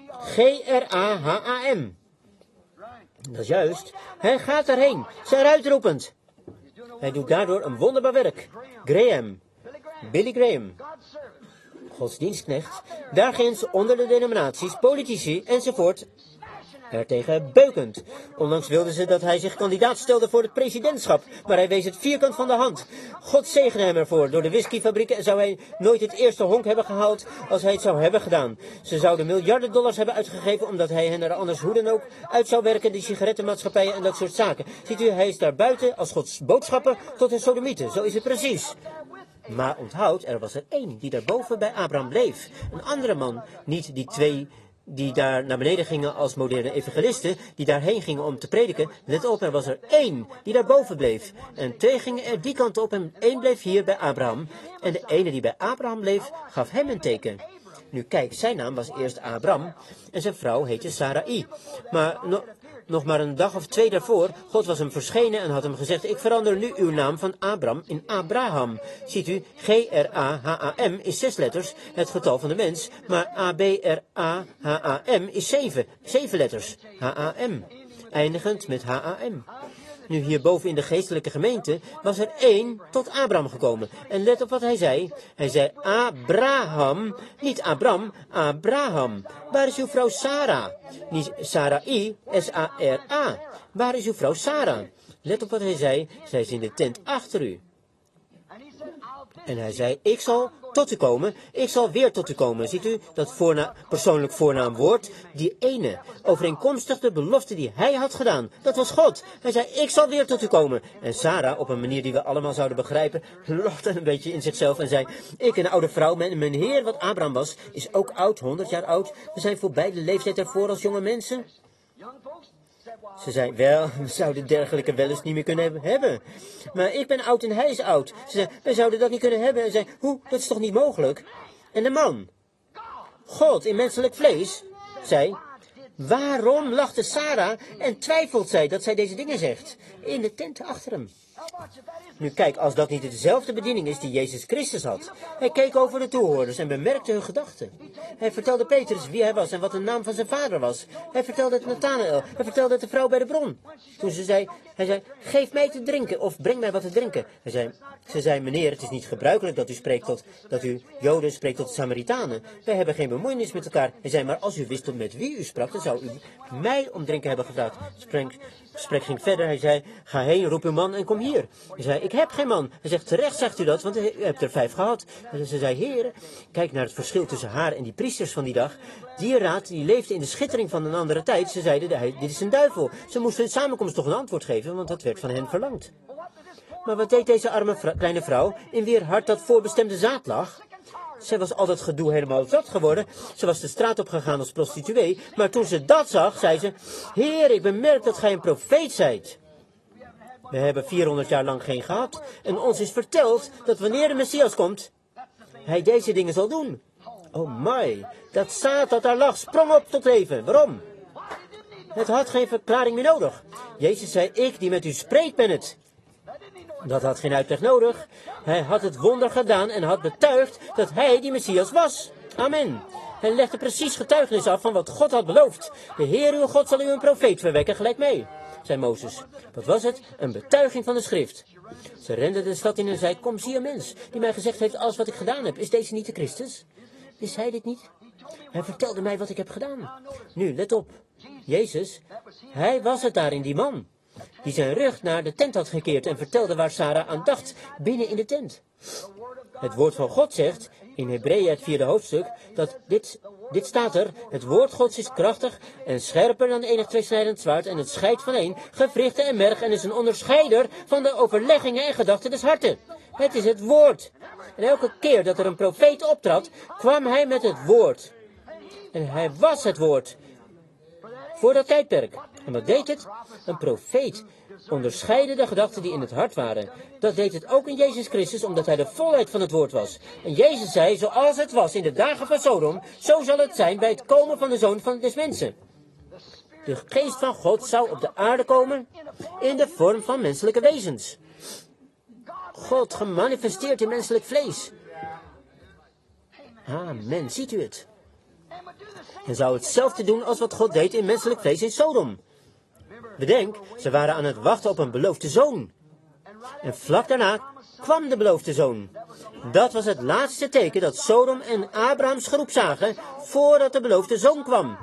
Speaker 1: G-R-A-H-A-M. Dat is juist. Hij gaat erheen, zijn uitroepend. Hij doet daardoor een wonderbaar werk. Graham. Billy Graham. Godsdienstknecht. Daar ginds onder de denominaties, politici enzovoort. Ertegen beukend. Onlangs wilden ze dat hij zich kandidaat stelde voor het presidentschap, maar hij wees het vierkant van de hand. God zegene hem ervoor. Door de whiskyfabrieken zou hij nooit het eerste honk hebben gehaald als hij het zou hebben gedaan. Ze zouden miljarden dollars hebben uitgegeven omdat hij hen er anders hoe dan ook uit zou werken, die sigarettenmaatschappijen en dat soort zaken. Ziet u, hij is daar buiten als Gods boodschapper tot een sodomieten. Zo is het precies. Maar onthoud, er was er 1 die daarboven bij Abraham bleef. Een andere man, niet die 2 die daar naar beneden gingen als moderne evangelisten, die daarheen gingen om te prediken. Let op, er was er 1 die daarboven bleef. En 2 gingen er die kant op en 1 bleef hier bij Abraham. En de ene die bij Abraham bleef, gaf hem een teken. Nu kijk, zijn naam was eerst Abraham en zijn vrouw heette Sarai. Maar nog maar een dag of 2 daarvoor, God was hem verschenen en had hem gezegd, ik verander nu uw naam van Abram in Abraham. Ziet u, G-R-A-H-A-M is 6 letters, het getal van de mens, maar A-B-R-A-H-A-M is 7 letters, H-A-M, eindigend met H-A-M. Nu hierboven in de geestelijke gemeente was er 1 tot Abraham gekomen. En let op wat hij zei. Hij zei Abraham, niet Abram, Abraham. Waar is uw vrouw Sarah? Niet Sarai, S-A-R-A. Waar is uw vrouw Sarah? Let op wat hij zei. Zij is in de tent achter u. En hij zei, ik zal tot u komen, ik zal weer tot u komen. Ziet u, dat persoonlijk voornaamwoord, die ene, overeenkomstig de belofte die hij had gedaan. Dat was God. Hij zei, ik zal weer tot u komen. En Sarah, op een manier die we allemaal zouden begrijpen, lachte een beetje in zichzelf en zei, ik, een oude vrouw, mijn heer, wat Abraham was, is ook oud, 100 jaar oud. We zijn voorbij de leeftijd ervoor als jonge mensen. Ze zei, wel, we zouden dergelijke wel eens niet meer kunnen hebben. Maar ik ben oud en hij is oud. Ze zei, we zouden dat niet kunnen hebben. En zei, hoe, dat is toch niet mogelijk? En de man, God in menselijk vlees, zei, Waarom lachte Sarah en twijfelt zij dat zij deze dingen zegt? In de tent achter hem. Nu kijk, als dat niet dezelfde bediening is die Jezus Christus had. Hij keek over de toehoorders en bemerkte hun gedachten. Hij vertelde Petrus wie hij was en wat de naam van zijn vader was. Hij vertelde het Nathanael. Hij vertelde het de vrouw bij de bron. Toen hij zei, geef mij te drinken of breng mij wat te drinken. Ze zei, meneer, het is niet gebruikelijk dat u Joden spreekt tot de Samaritanen. Wij hebben geen bemoeienis met elkaar. Hij zei, maar als u wist tot met wie u sprak, dan zou u mij om drinken hebben gevraagd. Het gesprek ging verder. Hij zei, ga heen, roep uw man en kom hier. Hij zei, ik heb geen man. Hij zegt, terecht zegt u dat, want u hebt er 5 gehad. En ze zei, heren, kijk naar het verschil tussen haar en die priesters van die dag. Die raad, die leefde in de schittering van een andere tijd. Ze zeiden, dit is een duivel. Ze moesten in samenkomst toch een antwoord geven, want dat werd van hen verlangd. Maar wat deed deze arme kleine vrouw, in wier hart dat voorbestemde zaad lag? Zij was al dat gedoe helemaal zat geworden. Ze was de straat opgegaan als prostituee. Maar toen ze dat zag, zei ze, Heer, ik bemerk dat gij een profeet zijt. We hebben 400 jaar lang geen gehad. En ons is verteld dat wanneer de Messias komt, hij deze dingen zal doen. Oh my, dat zaad dat daar lag, sprong op tot leven. Waarom? Het had geen verklaring meer nodig. Jezus zei, ik die met u spreek ben het. Dat had geen uitleg nodig. Hij had het wonder gedaan en had betuigd dat hij die Messias was. Amen. Hij legde precies getuigenis af van wat God had beloofd. De Heer uw God zal u een profeet verwekken, gelijk mij, zei Mozes. Wat was het? Een betuiging van de schrift. Ze rende de stad in en zei, kom, zie een mens die mij gezegd heeft alles wat ik gedaan heb. Is deze niet de Christus? Is hij dit niet? Hij vertelde mij wat ik heb gedaan. Nu, let op. Jezus, hij was het daar in die man, die zijn rug naar de tent had gekeerd en vertelde waar Sarah aan dacht, binnen in de tent. Het woord van God zegt, in Hebreeën het 4e hoofdstuk, dat dit staat er, het woord Gods is krachtig en scherper dan enig tweesnijdend zwaard en het scheidt vaneen, gewrichten en merg en is een onderscheider van de overleggingen en gedachten des harten. Het is het woord. En elke keer dat er een profeet optrad, kwam hij met het woord. En hij was het woord. Voor dat tijdperk. En wat deed het? Een profeet onderscheidde de gedachten die in het hart waren. Dat deed het ook in Jezus Christus, omdat hij de volheid van het woord was. En Jezus zei, zoals het was in de dagen van Sodom, zo zal het zijn bij het komen van de Zoon van des mensen. De geest van God zou op de aarde komen in de vorm van menselijke wezens. God gemanifesteerd in menselijk vlees. Amen, ziet u het? En zou hetzelfde doen als wat God deed in menselijk vlees in Sodom. Bedenk, ze waren aan het wachten op een beloofde zoon. En vlak daarna kwam de beloofde zoon. Dat was het laatste teken dat Sodom en Abrahams groep zagen voordat de beloofde zoon kwam.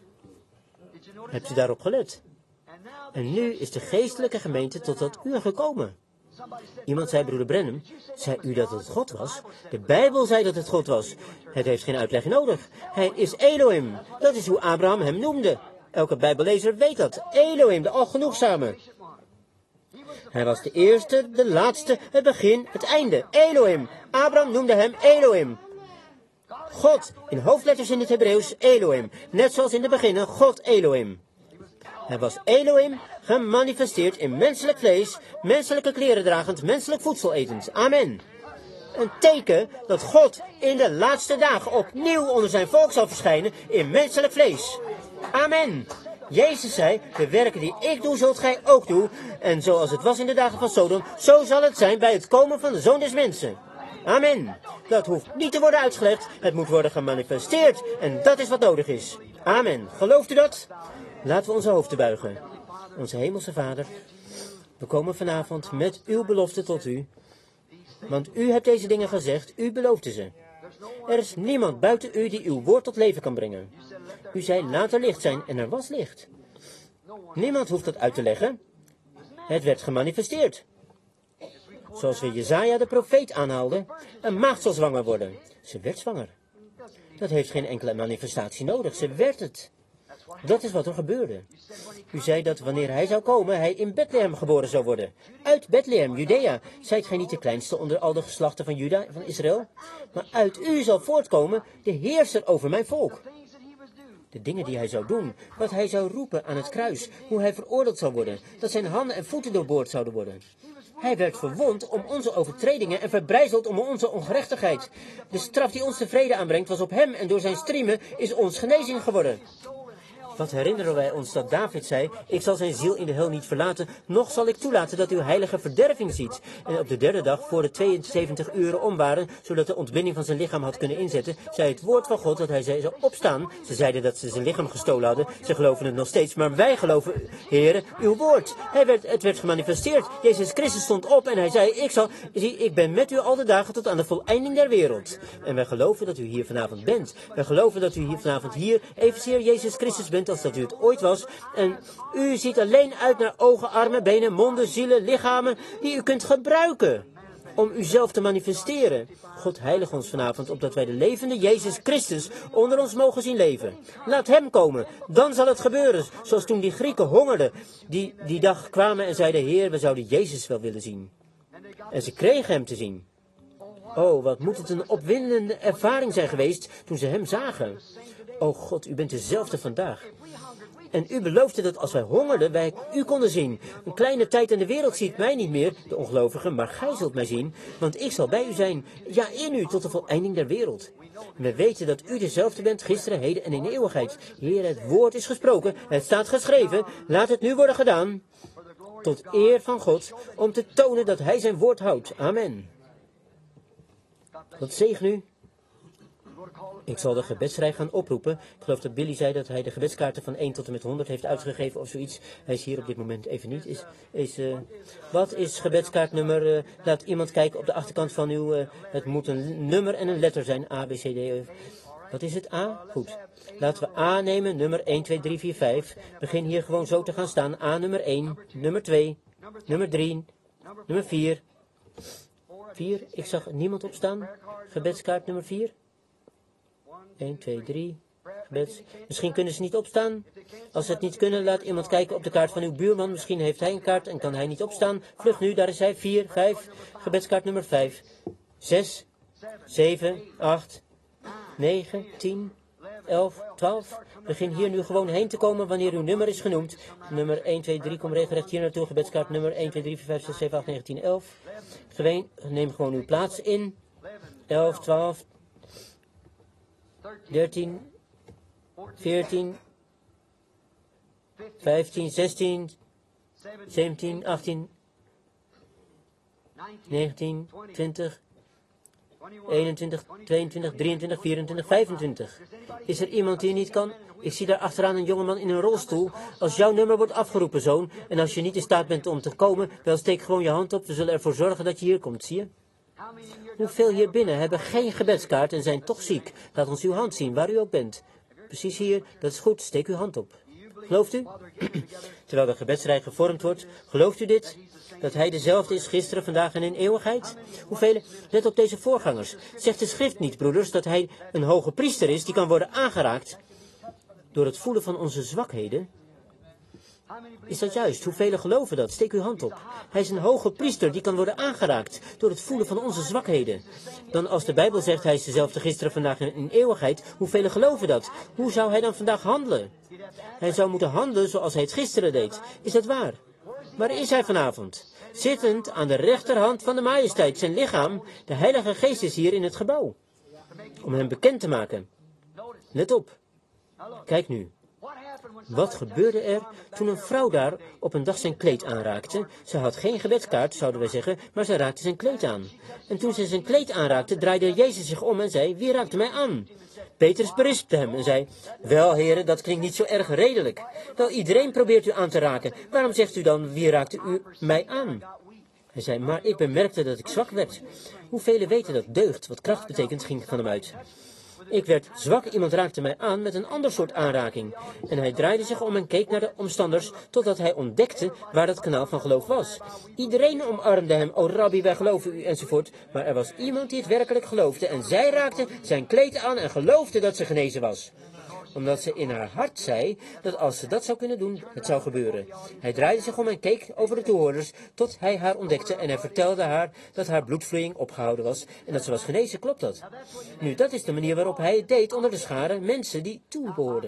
Speaker 1: Hebt u daarop gelet? En nu is de geestelijke gemeente tot dat uur gekomen. Iemand zei, broeder Branham, zei u dat het God was? De Bijbel zei dat het God was. Het heeft geen uitleg nodig. Hij is Elohim. Dat is hoe Abraham hem noemde. Elke Bijbellezer weet dat. Elohim, de algenoegzame. Hij was de eerste, de laatste, het begin, het einde. Elohim. Abraham noemde hem Elohim. God, in hoofdletters in het Hebreeuws, Elohim. Net zoals in de beginnen, God Elohim. Hij was Elohim, gemanifesteerd in menselijk vlees, menselijke kleren dragend, menselijk voedsel etend. Amen. Een teken dat God in de laatste dagen opnieuw onder zijn volk zal verschijnen in menselijk vlees. Amen. Jezus zei, de werken die ik doe, zult gij ook doen. En zoals het was in de dagen van Sodom, zo zal het zijn bij het komen van de Zoon des Mensen. Amen. Dat hoeft niet te worden uitgelegd, het moet worden gemanifesteerd. En dat is wat nodig is. Amen. Gelooft u dat? Laten we onze hoofden buigen. Onze hemelse Vader, we komen vanavond met uw belofte tot u. Want u hebt deze dingen gezegd, u beloofde ze. Er is niemand buiten u die uw woord tot leven kan brengen. U zei, laat er licht zijn, en er was licht. Niemand hoeft dat uit te leggen. Het werd gemanifesteerd. Zoals we Jesaja de profeet aanhaalden, een maagd zal zwanger worden. Ze werd zwanger. Dat heeft geen enkele manifestatie nodig, ze werd het. Dat is wat er gebeurde. U zei dat wanneer hij zou komen, hij in Bethlehem geboren zou worden. Uit Bethlehem, Judea. Zijt gij niet de kleinste onder al de geslachten van Juda, van Israël? Maar uit u zal voortkomen de heerser over mijn volk. De dingen die hij zou doen, wat hij zou roepen aan het kruis, hoe hij veroordeeld zou worden, dat zijn handen en voeten doorboord zouden worden. Hij werd verwond om onze overtredingen en verbrijzeld om onze ongerechtigheid. De straf die ons de vrede aanbrengt was op hem en door zijn striemen is ons genezing geworden. Wat herinneren wij ons dat David zei, ik zal zijn ziel in de hel niet verlaten, noch zal ik toelaten dat uw heilige verderving ziet. En op de derde dag, voor de 72 uren om waren, zodat de ontbinding van zijn lichaam had kunnen inzetten, zei het woord van God dat hij zou opstaan. Ze zeiden dat ze zijn lichaam gestolen hadden, ze geloven het nog steeds, maar wij geloven, Heere, uw woord. Het werd gemanifesteerd. Jezus Christus stond op en hij zei, ik ben met u al de dagen tot aan de voleinding der wereld. En wij geloven dat u hier vanavond bent. Wij geloven dat u hier vanavond hier evenzeer Jezus Christus bent als dat u het ooit was. En u ziet alleen uit naar ogen, armen, benen, monden, zielen, lichamen die u kunt gebruiken om uzelf te manifesteren. God heilig ons vanavond, opdat wij de levende Jezus Christus onder ons mogen zien leven. Laat hem komen, dan zal het gebeuren. Zoals toen die Grieken hongerden, die dag kwamen en zeiden, Heer, we zouden Jezus wel willen zien. En ze kregen hem te zien. Oh, wat moet het een opwindende ervaring zijn geweest toen ze hem zagen. Oh God, u bent dezelfde vandaag. En u beloofde dat als wij hongerden, wij u konden zien. Een kleine tijd in de wereld ziet mij niet meer, de ongelovigen, maar gij zult mij zien, want ik zal bij u zijn, ja in u, tot de voleinding der wereld. En we weten dat u dezelfde bent, gisteren, heden en in eeuwigheid. Heer, het woord is gesproken, het staat geschreven, laat het nu worden gedaan. Tot eer van God, om te tonen dat hij zijn woord houdt. Amen. God zegen u. Ik zal de gebedsrij gaan oproepen. Ik geloof dat Billy zei dat hij de gebedskaarten van 1 tot en met 100 heeft uitgegeven of zoiets. Hij is hier op dit moment even niet. Wat is gebedskaart nummer? Laat iemand kijken op de achterkant van uw... het moet een nummer en een letter zijn. A, B, C, D. Wat is het? A? Goed. Laten we A nemen, nummer 1, 2, 3, 4, 5. Begin hier gewoon zo te gaan staan. A nummer 1, nummer 2, nummer 3, nummer 4. 4, ik zag niemand opstaan. Gebedskaart nummer 4. 1, 2, 3. Gebeds. Misschien kunnen ze niet opstaan. Als ze het niet kunnen, laat iemand kijken op de kaart van uw buurman. Misschien heeft hij een kaart en kan hij niet opstaan. Vlug nu, daar is hij. 4, 5. Gebedskaart nummer 5. 6, 7, 8, 9, 10, 11, 12. Begin hier nu gewoon heen te komen wanneer uw nummer is genoemd. Nummer 1, 2, 3, kom regelrecht hier naartoe. Gebedskaart nummer 1, 2, 3, 4, 5, 6, 7, 8, 9, 10, 11. Neem gewoon uw plaats in. 11, 12, 13, 14, 15, 16, 17, 18, 19, 20, 21, 22, 23, 24, 25. Is er iemand die niet kan? Ik zie daar achteraan een jongeman in een rolstoel. Als jouw nummer wordt afgeroepen, zoon, en als je niet in staat bent om te komen, wel steek gewoon je hand op. We zullen ervoor zorgen dat je hier komt, zie je? Hoeveel hier binnen hebben geen gebedskaart en zijn toch ziek? Laat ons uw hand zien, waar u ook bent. Precies hier, dat is goed, steek uw hand op. Gelooft u? Terwijl de gebedsrij gevormd wordt, gelooft u dit? Dat hij dezelfde is gisteren, vandaag en in eeuwigheid? Hoeveel? Let op deze voorgangers. Zegt de schrift niet, broeders, dat hij een hoge priester is die kan worden aangeraakt door het voelen van onze zwakheden? Is dat juist? Hoeveel geloven dat? Steek uw hand op. Hij is een hoge priester die kan worden aangeraakt door het voelen van onze zwakheden. Dan als de Bijbel zegt hij is dezelfde gisteren, vandaag en in eeuwigheid, hoeveel geloven dat? Hoe zou hij dan vandaag handelen? Hij zou moeten handelen zoals hij het gisteren deed. Is dat waar? Waar is hij vanavond? Zittend aan de rechterhand van de majesteit, zijn lichaam. De Heilige Geest is hier in het gebouw. Om hem bekend te maken. Let op. Kijk nu. Wat gebeurde er toen een vrouw daar op een dag zijn kleed aanraakte? Ze had geen gebedskaart, zouden wij zeggen, maar ze raakte zijn kleed aan. En toen ze zijn kleed aanraakte, draaide Jezus zich om en zei, wie raakte mij aan? Petrus berispte hem en zei, wel heren, dat klinkt niet zo erg redelijk. Wel, iedereen probeert u aan te raken. Waarom zegt u dan, wie raakte u mij aan? Hij zei, maar ik bemerkte dat ik zwak werd. Hoeveel weten dat deugd, wat kracht betekent, ging van hem uit. Ik werd zwak, iemand raakte mij aan met een ander soort aanraking. En hij draaide zich om en keek naar de omstanders, totdat hij ontdekte waar dat kanaal van geloof was. Iedereen omarmde hem, o rabbi, wij geloven u, enzovoort. Maar er was iemand die het werkelijk geloofde, en zij raakte zijn kleed aan en geloofde dat ze genezen was. Omdat ze in haar hart zei dat als ze dat zou kunnen doen, het zou gebeuren. Hij draaide zich om en keek over de toehoorders tot hij haar ontdekte en hij vertelde haar dat haar bloedvloeiing opgehouden was en dat ze was genezen. Klopt dat? Nu, dat is de manier waarop hij het deed onder de schare mensen die toebehoorden.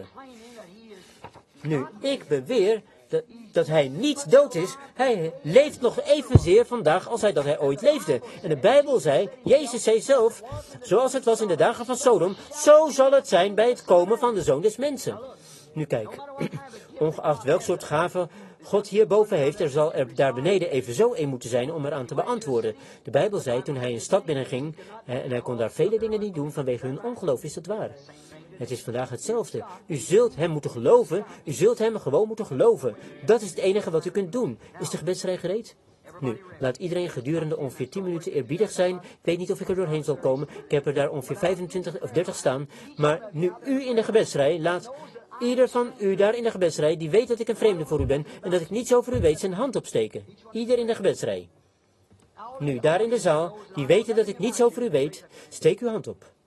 Speaker 1: Nu, ik beweer dat hij niet dood is. Hij leeft nog evenzeer vandaag als dat hij ooit leefde. En de Bijbel zei, Jezus zei zelf, zoals het was in de dagen van Sodom, zo zal het zijn bij het komen van de Zoon des Mensen. Nu kijk, ongeacht welk soort gave God hierboven heeft, er zal er daar beneden evenzo een moeten zijn om eraan te beantwoorden. De Bijbel zei toen hij een stad binnenging, en hij kon daar vele dingen niet doen vanwege hun ongeloof, is dat waar. Het is vandaag hetzelfde. U zult hem moeten geloven, u zult hem gewoon moeten geloven. Dat is het enige wat u kunt doen. Is de gebedsrij gereed? Nu, laat iedereen gedurende ongeveer 10 minuten eerbiedig zijn. Ik weet niet of ik er doorheen zal komen. Ik heb er daar ongeveer 25 of 30 staan. Maar nu u in de gebedsrij, laat ieder van u daar in de gebedsrij, die weet dat ik een vreemde voor u ben en dat ik niets over u weet, zijn hand opsteken. Ieder in de gebedsrij. Nu, daar in de zaal, die weten dat ik niets over u weet, steek uw hand op.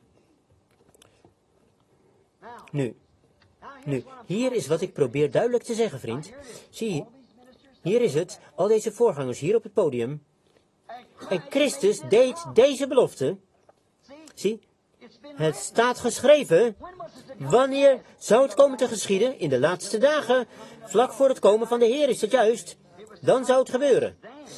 Speaker 1: Nu, hier is wat ik probeer duidelijk te zeggen, vriend. Zie, hier is het, al deze voorgangers hier op het podium. En Christus deed deze belofte. Zie, het staat geschreven. Wanneer zou het komen te geschieden? In de laatste dagen, vlak voor het komen van de Heer, is dat juist? Dan zou het gebeuren.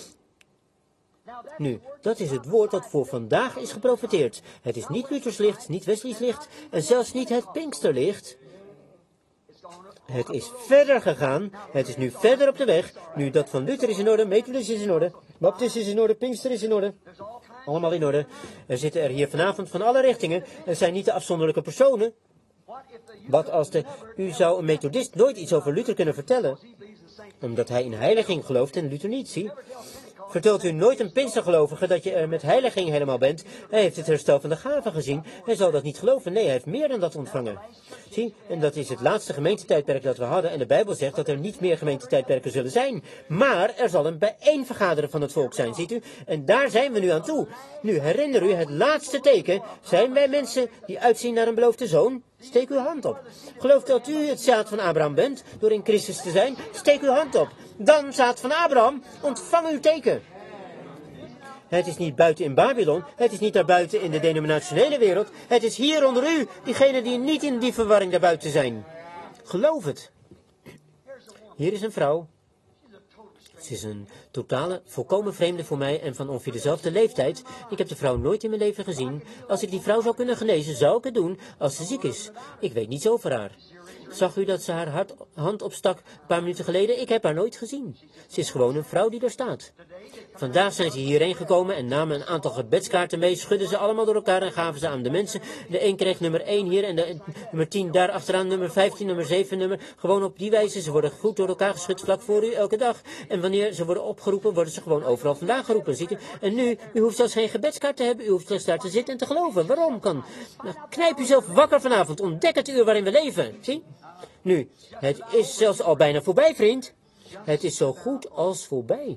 Speaker 1: Nu, dat is het woord dat voor vandaag is geprofeteerd. Het is niet Luthers licht, niet Wesley's licht en zelfs niet het Pinksterlicht. Het is verder gegaan. Het is nu verder op de weg. Nu dat van Luther is in orde, Methodist is in orde, Baptist is in orde, Pinkster is in orde. Allemaal in orde. Er zitten er hier vanavond van alle richtingen. Er zijn niet de afzonderlijke personen. Wat als u zou een Methodist nooit iets over Luther kunnen vertellen, omdat hij in heiliging gelooft en Luther niet, zie. Vertelt u nooit een Pinkstergelovige dat je er met heiliging helemaal bent. Hij heeft het herstel van de gaven gezien. Hij zal dat niet geloven. Nee, hij heeft meer dan dat ontvangen. Zie, en dat is het laatste gemeentetijdperk dat we hadden. En de Bijbel zegt dat er niet meer gemeentetijdperken zullen zijn. Maar er zal een bijeenvergaderen van het volk zijn, ziet u. En daar zijn we nu aan toe. Nu, herinner u, het laatste teken. Zijn wij mensen die uitzien naar een beloofde zoon? Steek uw hand op. Gelooft dat u het zaad van Abraham bent, door in Christus te zijn? Steek uw hand op. Dan, zaad van Abraham, ontvang uw teken. Het is niet buiten in Babylon, het is niet daarbuiten in de denominationele wereld. Het is hier onder u, diegenen die niet in die verwarring daarbuiten zijn. Geloof het. Hier is een vrouw. Ze is een totale, volkomen vreemde voor mij en van ongeveer dezelfde leeftijd. Ik heb de vrouw nooit in mijn leven gezien. Als ik die vrouw zou kunnen genezen, zou ik het doen als ze ziek is. Ik weet niets over haar. Zag u dat ze haar hand opstak een paar minuten geleden? Ik heb haar nooit gezien. Ze is gewoon een vrouw die daar staat. Vandaag zijn ze hierheen gekomen en namen een aantal gebedskaarten mee, schudden ze allemaal door elkaar en gaven ze aan de mensen. De een kreeg nummer 1 hier en de nummer 10 daar achteraan, nummer 15, nummer 7 nummer. Gewoon op die wijze, ze worden goed door elkaar geschud vlak voor u elke dag. En wanneer ze worden opgeroepen, worden ze gewoon overal vandaan geroepen, ziet u. En nu, u hoeft zelfs geen gebedskaart te hebben, u hoeft slechts daar te zitten en te geloven. Waarom kan? Nou, knijp uzelf wakker vanavond, ontdek het uur waarin we leven, zie? Nu, het is zelfs al bijna voorbij, vriend. Het is zo goed als voorbij.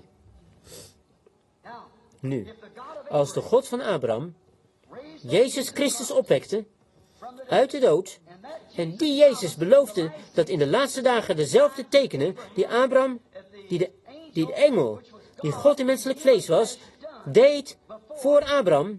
Speaker 1: Nu, als de God van Abraham Jezus Christus opwekte uit de dood, en die Jezus beloofde dat in de laatste dagen dezelfde tekenen die Abraham, die de engel, die God in menselijk vlees was, deed voor Abraham,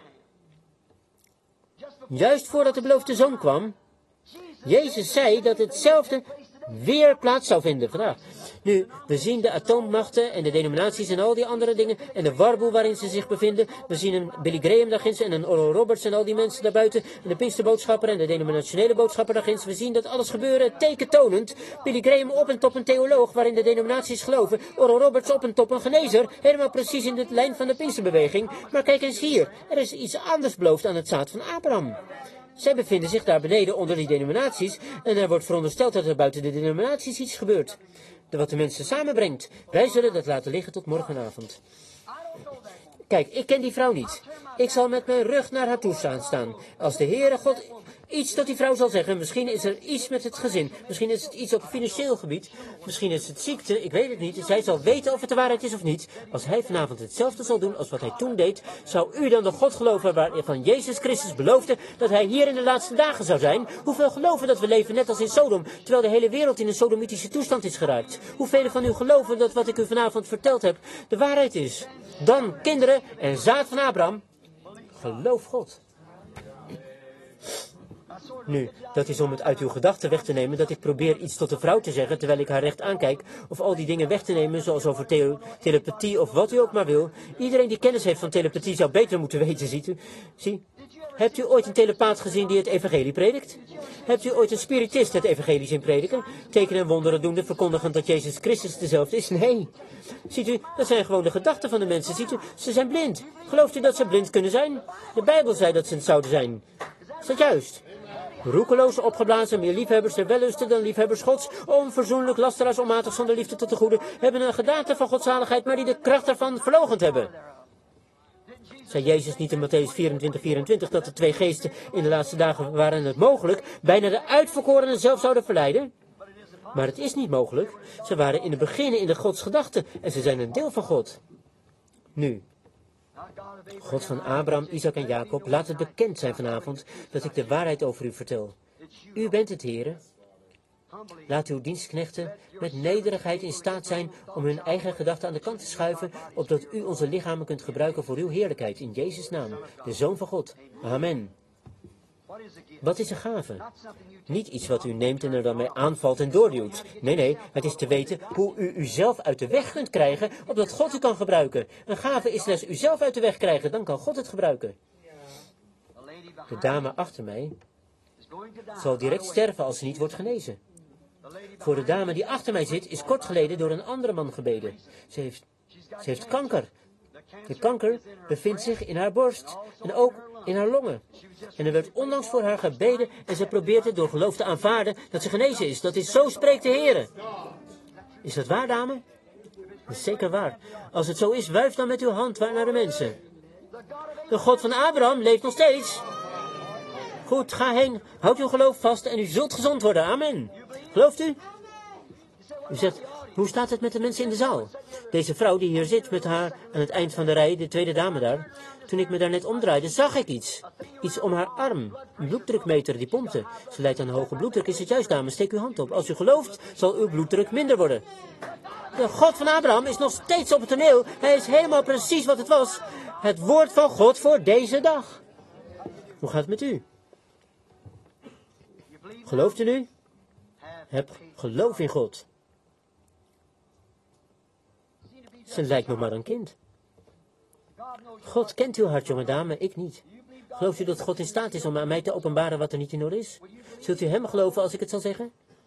Speaker 1: juist voordat de beloofde zoon kwam, Jezus zei dat hetzelfde weer plaats zou vinden vandaag. Nu, we zien de atoommachten en de denominaties en al die andere dingen en de warboel waarin ze zich bevinden. We zien een Billy Graham daarginds en een Oral Roberts en al die mensen daarbuiten. En de Pinksterboodschapper en de denominationele boodschapper daarginds. We zien dat alles gebeuren, tekentonend. Billy Graham op en top een theoloog waarin de denominaties geloven. Oral Roberts op en top een genezer. Helemaal precies in de lijn van de Pinksterbeweging. Maar kijk eens hier, er is iets anders beloofd aan het zaad van Abraham. Zij bevinden zich daar beneden onder die denominaties en er wordt verondersteld dat er buiten de denominaties iets gebeurt. Wat de mensen samenbrengt. Wij zullen dat laten liggen tot morgenavond. Kijk, ik ken die vrouw niet. Ik zal met mijn rug naar haar toe staan. Als de Heere God iets tot die vrouw zal zeggen. Misschien is er iets met het gezin. Misschien is het iets op financieel gebied. Misschien is het ziekte. Ik weet het niet. Zij zal weten of het de waarheid is of niet. Als hij vanavond hetzelfde zal doen als wat hij toen deed, zou u dan de God geloven waarvan Jezus Christus beloofde dat hij hier in de laatste dagen zou zijn? Hoeveel geloven dat we leven net als in Sodom, terwijl de hele wereld in een sodomitische toestand is geraakt? Hoeveel van u geloven dat wat ik u vanavond verteld heb de waarheid is? Dan, kinderen en zaad van Abraham, geloof God. Nu, dat is om het uit uw gedachten weg te nemen dat ik probeer iets tot de vrouw te zeggen terwijl ik haar recht aankijk, of al die dingen weg te nemen zoals over telepathie of wat u ook maar wil. Iedereen die kennis heeft van telepathie zou beter moeten weten, ziet u. Zie, hebt u ooit een telepaat gezien die het evangelie predikt? Hebt u ooit een spiritist het evangelie zien prediken? Tekenen en wonderen doende, verkondigend dat Jezus Christus dezelfde is? Nee. Ziet u, dat zijn gewoon de gedachten van de mensen. Ziet u, ze zijn blind. Gelooft u dat ze blind kunnen zijn? De Bijbel zei dat ze het zouden zijn. Is dat juist? Roekeloos, opgeblazen, meer liefhebbers der wellusten dan liefhebbers Gods, onverzoenlijk, lasteraars, onmatig, zonder liefde tot de goede, hebben een gedaante van godzaligheid, maar die de kracht ervan verloochend hebben. Zei Jezus niet in Mattheüs 24:24 dat de twee geesten in de laatste dagen waren het mogelijk bijna de uitverkorenen zelf zouden verleiden? Maar het is niet mogelijk. Ze waren in het begin in de Gods gedachten en ze zijn een deel van God. Nu, God van Abraham, Isaac en Jacob, laat het bekend zijn vanavond dat ik de waarheid over u vertel. U bent het, Heere. Laat uw dienstknechten met nederigheid in staat zijn om hun eigen gedachten aan de kant te schuiven, opdat u onze lichamen kunt gebruiken voor uw heerlijkheid. In Jezus' naam, de Zoon van God. Amen. Wat is een gave? Niet iets wat u neemt en er dan mee aanvalt en doorduwt. Nee, het is te weten hoe u uzelf uit de weg kunt krijgen, opdat God u kan gebruiken. Een gave is slechts uzelf uit de weg krijgen, dan kan God het gebruiken. De dame achter mij zal direct sterven als ze niet wordt genezen. Voor de dame die achter mij zit, is kort geleden door een andere man gebeden. Ze heeft kanker. De kanker bevindt zich in haar borst en ook in haar longen. En er werd onlangs voor haar gebeden en ze probeert het door geloof te aanvaarden dat ze genezen is. Dat is zo spreekt de Heer. Is dat waar, dame? Dat is zeker waar. Als het zo is, wuif dan met uw hand naar de mensen. De God van Abraham leeft nog steeds. Goed, ga heen, houd uw geloof vast en u zult gezond worden. Amen. Gelooft u? U zegt, hoe staat het met de mensen in de zaal? Deze vrouw die hier zit met haar aan het eind van de rij, de tweede dame daar. Toen ik me daar net omdraaide, zag ik iets. Iets om haar arm. Een bloeddrukmeter die pompte. Ze lijdt aan een hoge bloeddruk. Is het juist, dame? Steek uw hand op. Als u gelooft, zal uw bloeddruk minder worden. De God van Abraham is nog steeds op het toneel. Hij is helemaal precies wat het was. Het woord van God voor deze dag. Hoe gaat het met u? Gelooft u nu? Heb geloof in God. Ze lijkt nog maar een kind. God kent uw hart, jonge dame, ik niet. Gelooft u dat God in staat is om aan mij te openbaren wat er niet in orde is? Zult u hem geloven als ik het zal zeggen?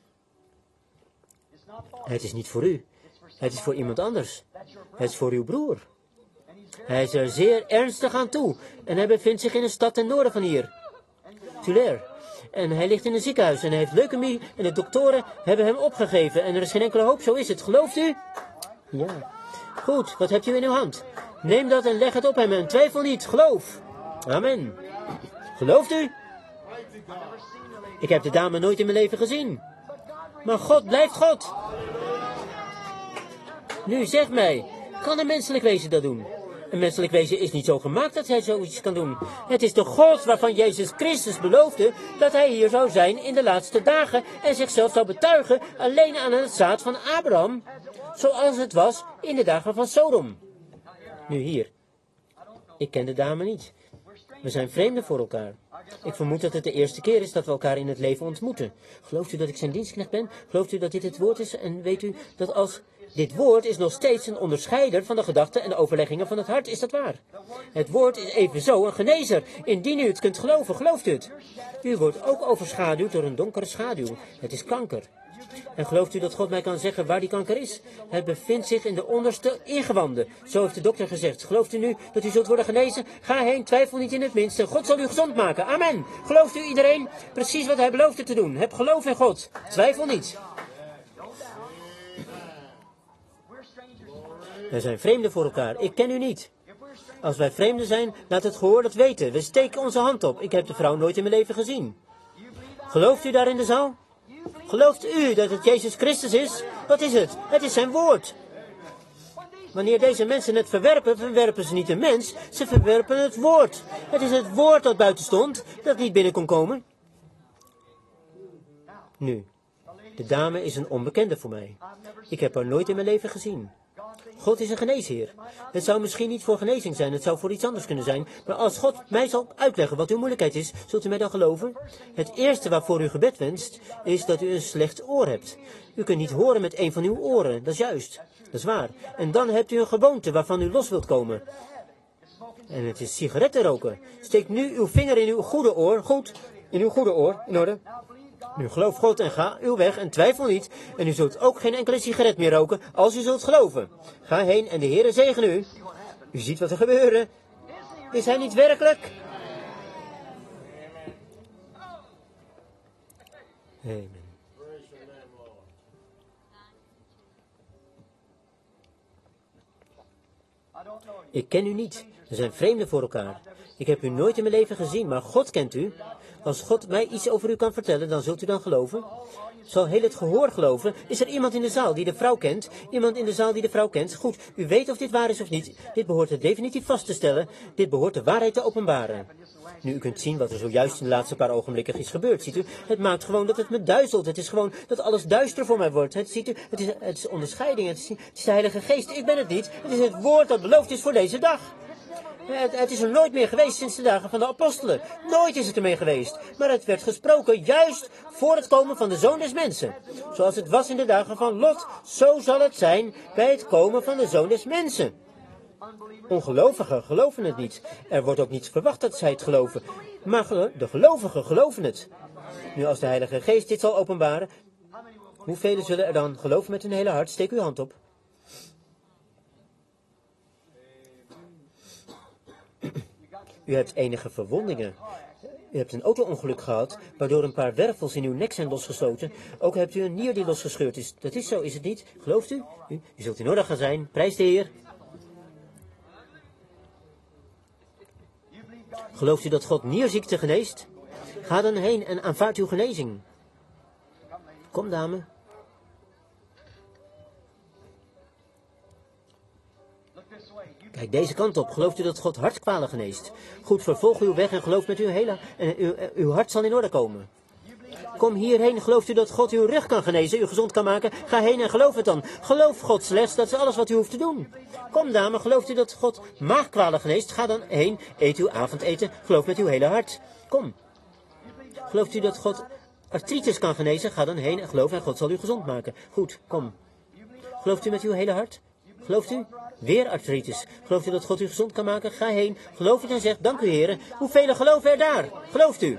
Speaker 1: Het is niet voor u. Het is voor iemand anders. Het is voor uw broer. Hij is er zeer ernstig aan toe. En hij bevindt zich in een stad ten noorden van hier. Tulare. En hij ligt in een ziekenhuis en hij heeft leukemie en de doktoren hebben hem opgegeven. En er is geen enkele hoop, zo is het. Gelooft u? Ja. Goed, wat hebt u in uw hand? Neem dat en leg het op hem en twijfel niet. Geloof. Amen. Gelooft u? Ik heb de dame nooit in mijn leven gezien. Maar God blijft God. Nu, zeg mij, kan een menselijk wezen dat doen? Een menselijk wezen is niet zo gemaakt dat hij zoiets kan doen. Het is de God waarvan Jezus Christus beloofde dat hij hier zou zijn in de laatste dagen en zichzelf zou betuigen alleen aan het zaad van Abraham, zoals het was in de dagen van Sodom. Nu hier. Ik ken de dame niet. We zijn vreemden voor elkaar. Ik vermoed dat het de eerste keer is dat we elkaar in het leven ontmoeten. Gelooft u dat ik zijn dienstknecht ben? Gelooft u dat dit het woord is? En weet u dat als dit woord is nog steeds een onderscheider van de gedachten en de overleggingen van het hart? Is dat waar? Het woord is evenzo een genezer. Indien u het kunt geloven, gelooft u het? U wordt ook overschaduwd door een donkere schaduw. Het is kanker. En gelooft u dat God mij kan zeggen waar die kanker is? Het bevindt zich in de onderste ingewanden. Zo heeft de dokter gezegd. Gelooft u nu dat u zult worden genezen? Ga heen, twijfel niet in het minste. God zal u gezond maken. Amen. Gelooft u iedereen precies wat hij beloofde te doen? Heb geloof in God. Twijfel niet. We zijn vreemden voor elkaar. Ik ken u niet. Als wij vreemden zijn, laat het gehoor dat weten. We steken onze hand op. Ik heb de vrouw nooit in mijn leven gezien. Gelooft u daar in de zaal? Gelooft u dat het Jezus Christus is? Wat is het? Het is zijn woord. Wanneer deze mensen het verwerpen, verwerpen ze niet een mens, ze verwerpen het woord. Het is het woord dat buiten stond, dat niet binnen kon komen. Nu, de dame is een onbekende voor mij. Ik heb haar nooit in mijn leven gezien. God is een geneesheer. Het zou misschien niet voor genezing zijn, het zou voor iets anders kunnen zijn. Maar als God mij zal uitleggen wat uw moeilijkheid is, zult u mij dan geloven? Het eerste waarvoor u gebed wenst, is dat u een slecht oor hebt. U kunt niet horen met een van uw oren, dat is juist. Dat is waar. En dan hebt u een gewoonte waarvan u los wilt komen. En het is sigaretten roken. Steek nu uw vinger in uw goede oor, goed, in uw goede oor, in orde. Nu geloof God en ga uw weg en twijfel niet. En u zult ook geen enkele sigaret meer roken als u zult geloven. Ga heen en de Heere zegen u. U ziet wat er gebeurt. Is hij niet werkelijk? Amen. Ik ken u niet. We zijn vreemden voor elkaar. Ik heb u nooit in mijn leven gezien, maar God kent u. Als God mij iets over u kan vertellen, dan zult u dan geloven. Zal heel het gehoor geloven? Is er iemand in de zaal die de vrouw kent? Iemand in de zaal die de vrouw kent? Goed, u weet of dit waar is of niet. Dit behoort het definitief vast te stellen. Dit behoort de waarheid te openbaren. Nu, u kunt zien wat er zojuist in de laatste paar ogenblikken is gebeurd. Ziet u, het maakt gewoon dat het me duizelt. Het is gewoon dat alles duister voor mij wordt. Ziet u, het is onderscheiding. Het is de Heilige Geest. Ik ben het niet. Het is het woord dat beloofd is voor deze dag. Het is er nooit meer geweest sinds de dagen van de apostelen. Nooit is het ermee geweest. Maar het werd gesproken juist voor het komen van de Zoon des Mensen. Zoals het was in de dagen van Lot, zo zal het zijn bij het komen van de Zoon des Mensen. Ongelovigen geloven het niet. Er wordt ook niet verwacht dat zij het geloven. Maar de gelovigen geloven het. Nu als de Heilige Geest dit zal openbaren, hoeveel zullen er dan geloven met hun hele hart? Steek uw hand op. U hebt enige verwondingen. U hebt een auto-ongeluk gehad, waardoor een paar wervels in uw nek zijn losgesloten. Ook hebt u een nier die losgescheurd is. Dat is zo, is het niet? Gelooft u? U zult in orde gaan zijn. Prijs de Heer. Gelooft u dat God nierziekte geneest? Ga dan heen en aanvaard uw genezing. Kom, dame. Kijk deze kant op. Gelooft u dat God hartkwalen geneest? Goed, vervolg uw weg en geloof met uw hele... uw hart zal in orde komen. Kom hierheen. Gelooft u dat God uw rug kan genezen, u gezond kan maken? Ga heen en geloof het dan. Geloof God slechts, dat is alles wat u hoeft te doen. Kom dame, gelooft u dat God maagkwalen geneest? Ga dan heen, eet uw avondeten, geloof met uw hele hart. Kom. Gelooft u dat God artritis kan genezen? Ga dan heen en geloof en God zal u gezond maken. Goed, kom. Gelooft u met uw hele hart? Gelooft u? Weer artritis. Gelooft u dat God u gezond kan maken? Ga heen, geloof het en zeg, dank u heren. Hoeveel geloven er daar? Gelooft u?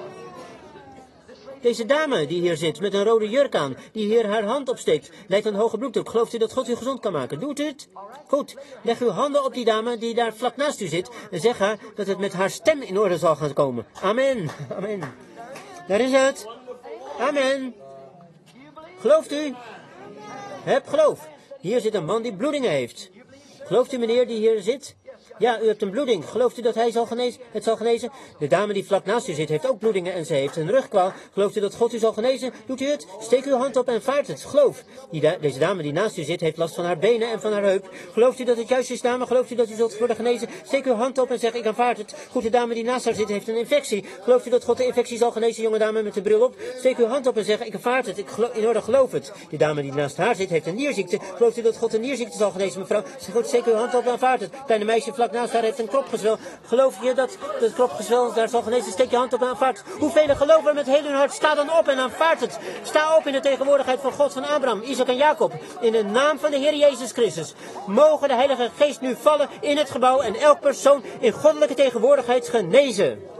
Speaker 1: Deze dame die hier zit met een rode jurk aan, die hier haar hand opsteekt, lijdt aan hoge bloeddruk. Gelooft u dat God u gezond kan maken? Doet u het? Goed. Leg uw handen op die dame die daar vlak naast u zit en zeg haar dat het met haar stem in orde zal gaan komen. Amen. Amen. Daar is het. Amen. Gelooft u? Heb geloof. Hier zit een man die bloedingen heeft. Gelooft u meneer die hier zit? Ja, u hebt een bloeding. Gelooft u dat hij het zal genezen? De dame die vlak naast u zit heeft ook bloedingen en ze heeft een rugkwaal. Gelooft u dat God u zal genezen? Doet u het? Steek uw hand op en vaart het. Geloof. Deze dame die naast u zit heeft last van haar benen en van haar heup. Gelooft u dat het juist is, dame? Gelooft u dat u zult worden genezen? Steek uw hand op en zeg, ik aanvaard het. Goed, de dame die naast haar zit heeft een infectie. Gelooft u dat God de infectie zal genezen, jonge dame met de bril op? Steek uw hand op en zeg, ik aanvaard het. In orde, geloof het. De dame die naast haar zit heeft een nierziekte. Gelooft u dat God een nierziekte zal genezen, mevrouw? Goed, steek uw hand op en aanvaard het. Kleine meisje vlak naast haar heeft een kropgezwel. Geloof je dat het kropgezwel daar zal genezen? Steek je hand op en aanvaard het. Hoeveel geloven met heel hun hart? Sta dan op en aanvaard het. Sta op in de tegenwoordigheid van God van Abraham, Isaac en Jacob. In de naam van de Heer Jezus Christus. Mogen de Heilige Geest nu vallen in het gebouw en elk persoon in goddelijke tegenwoordigheid genezen.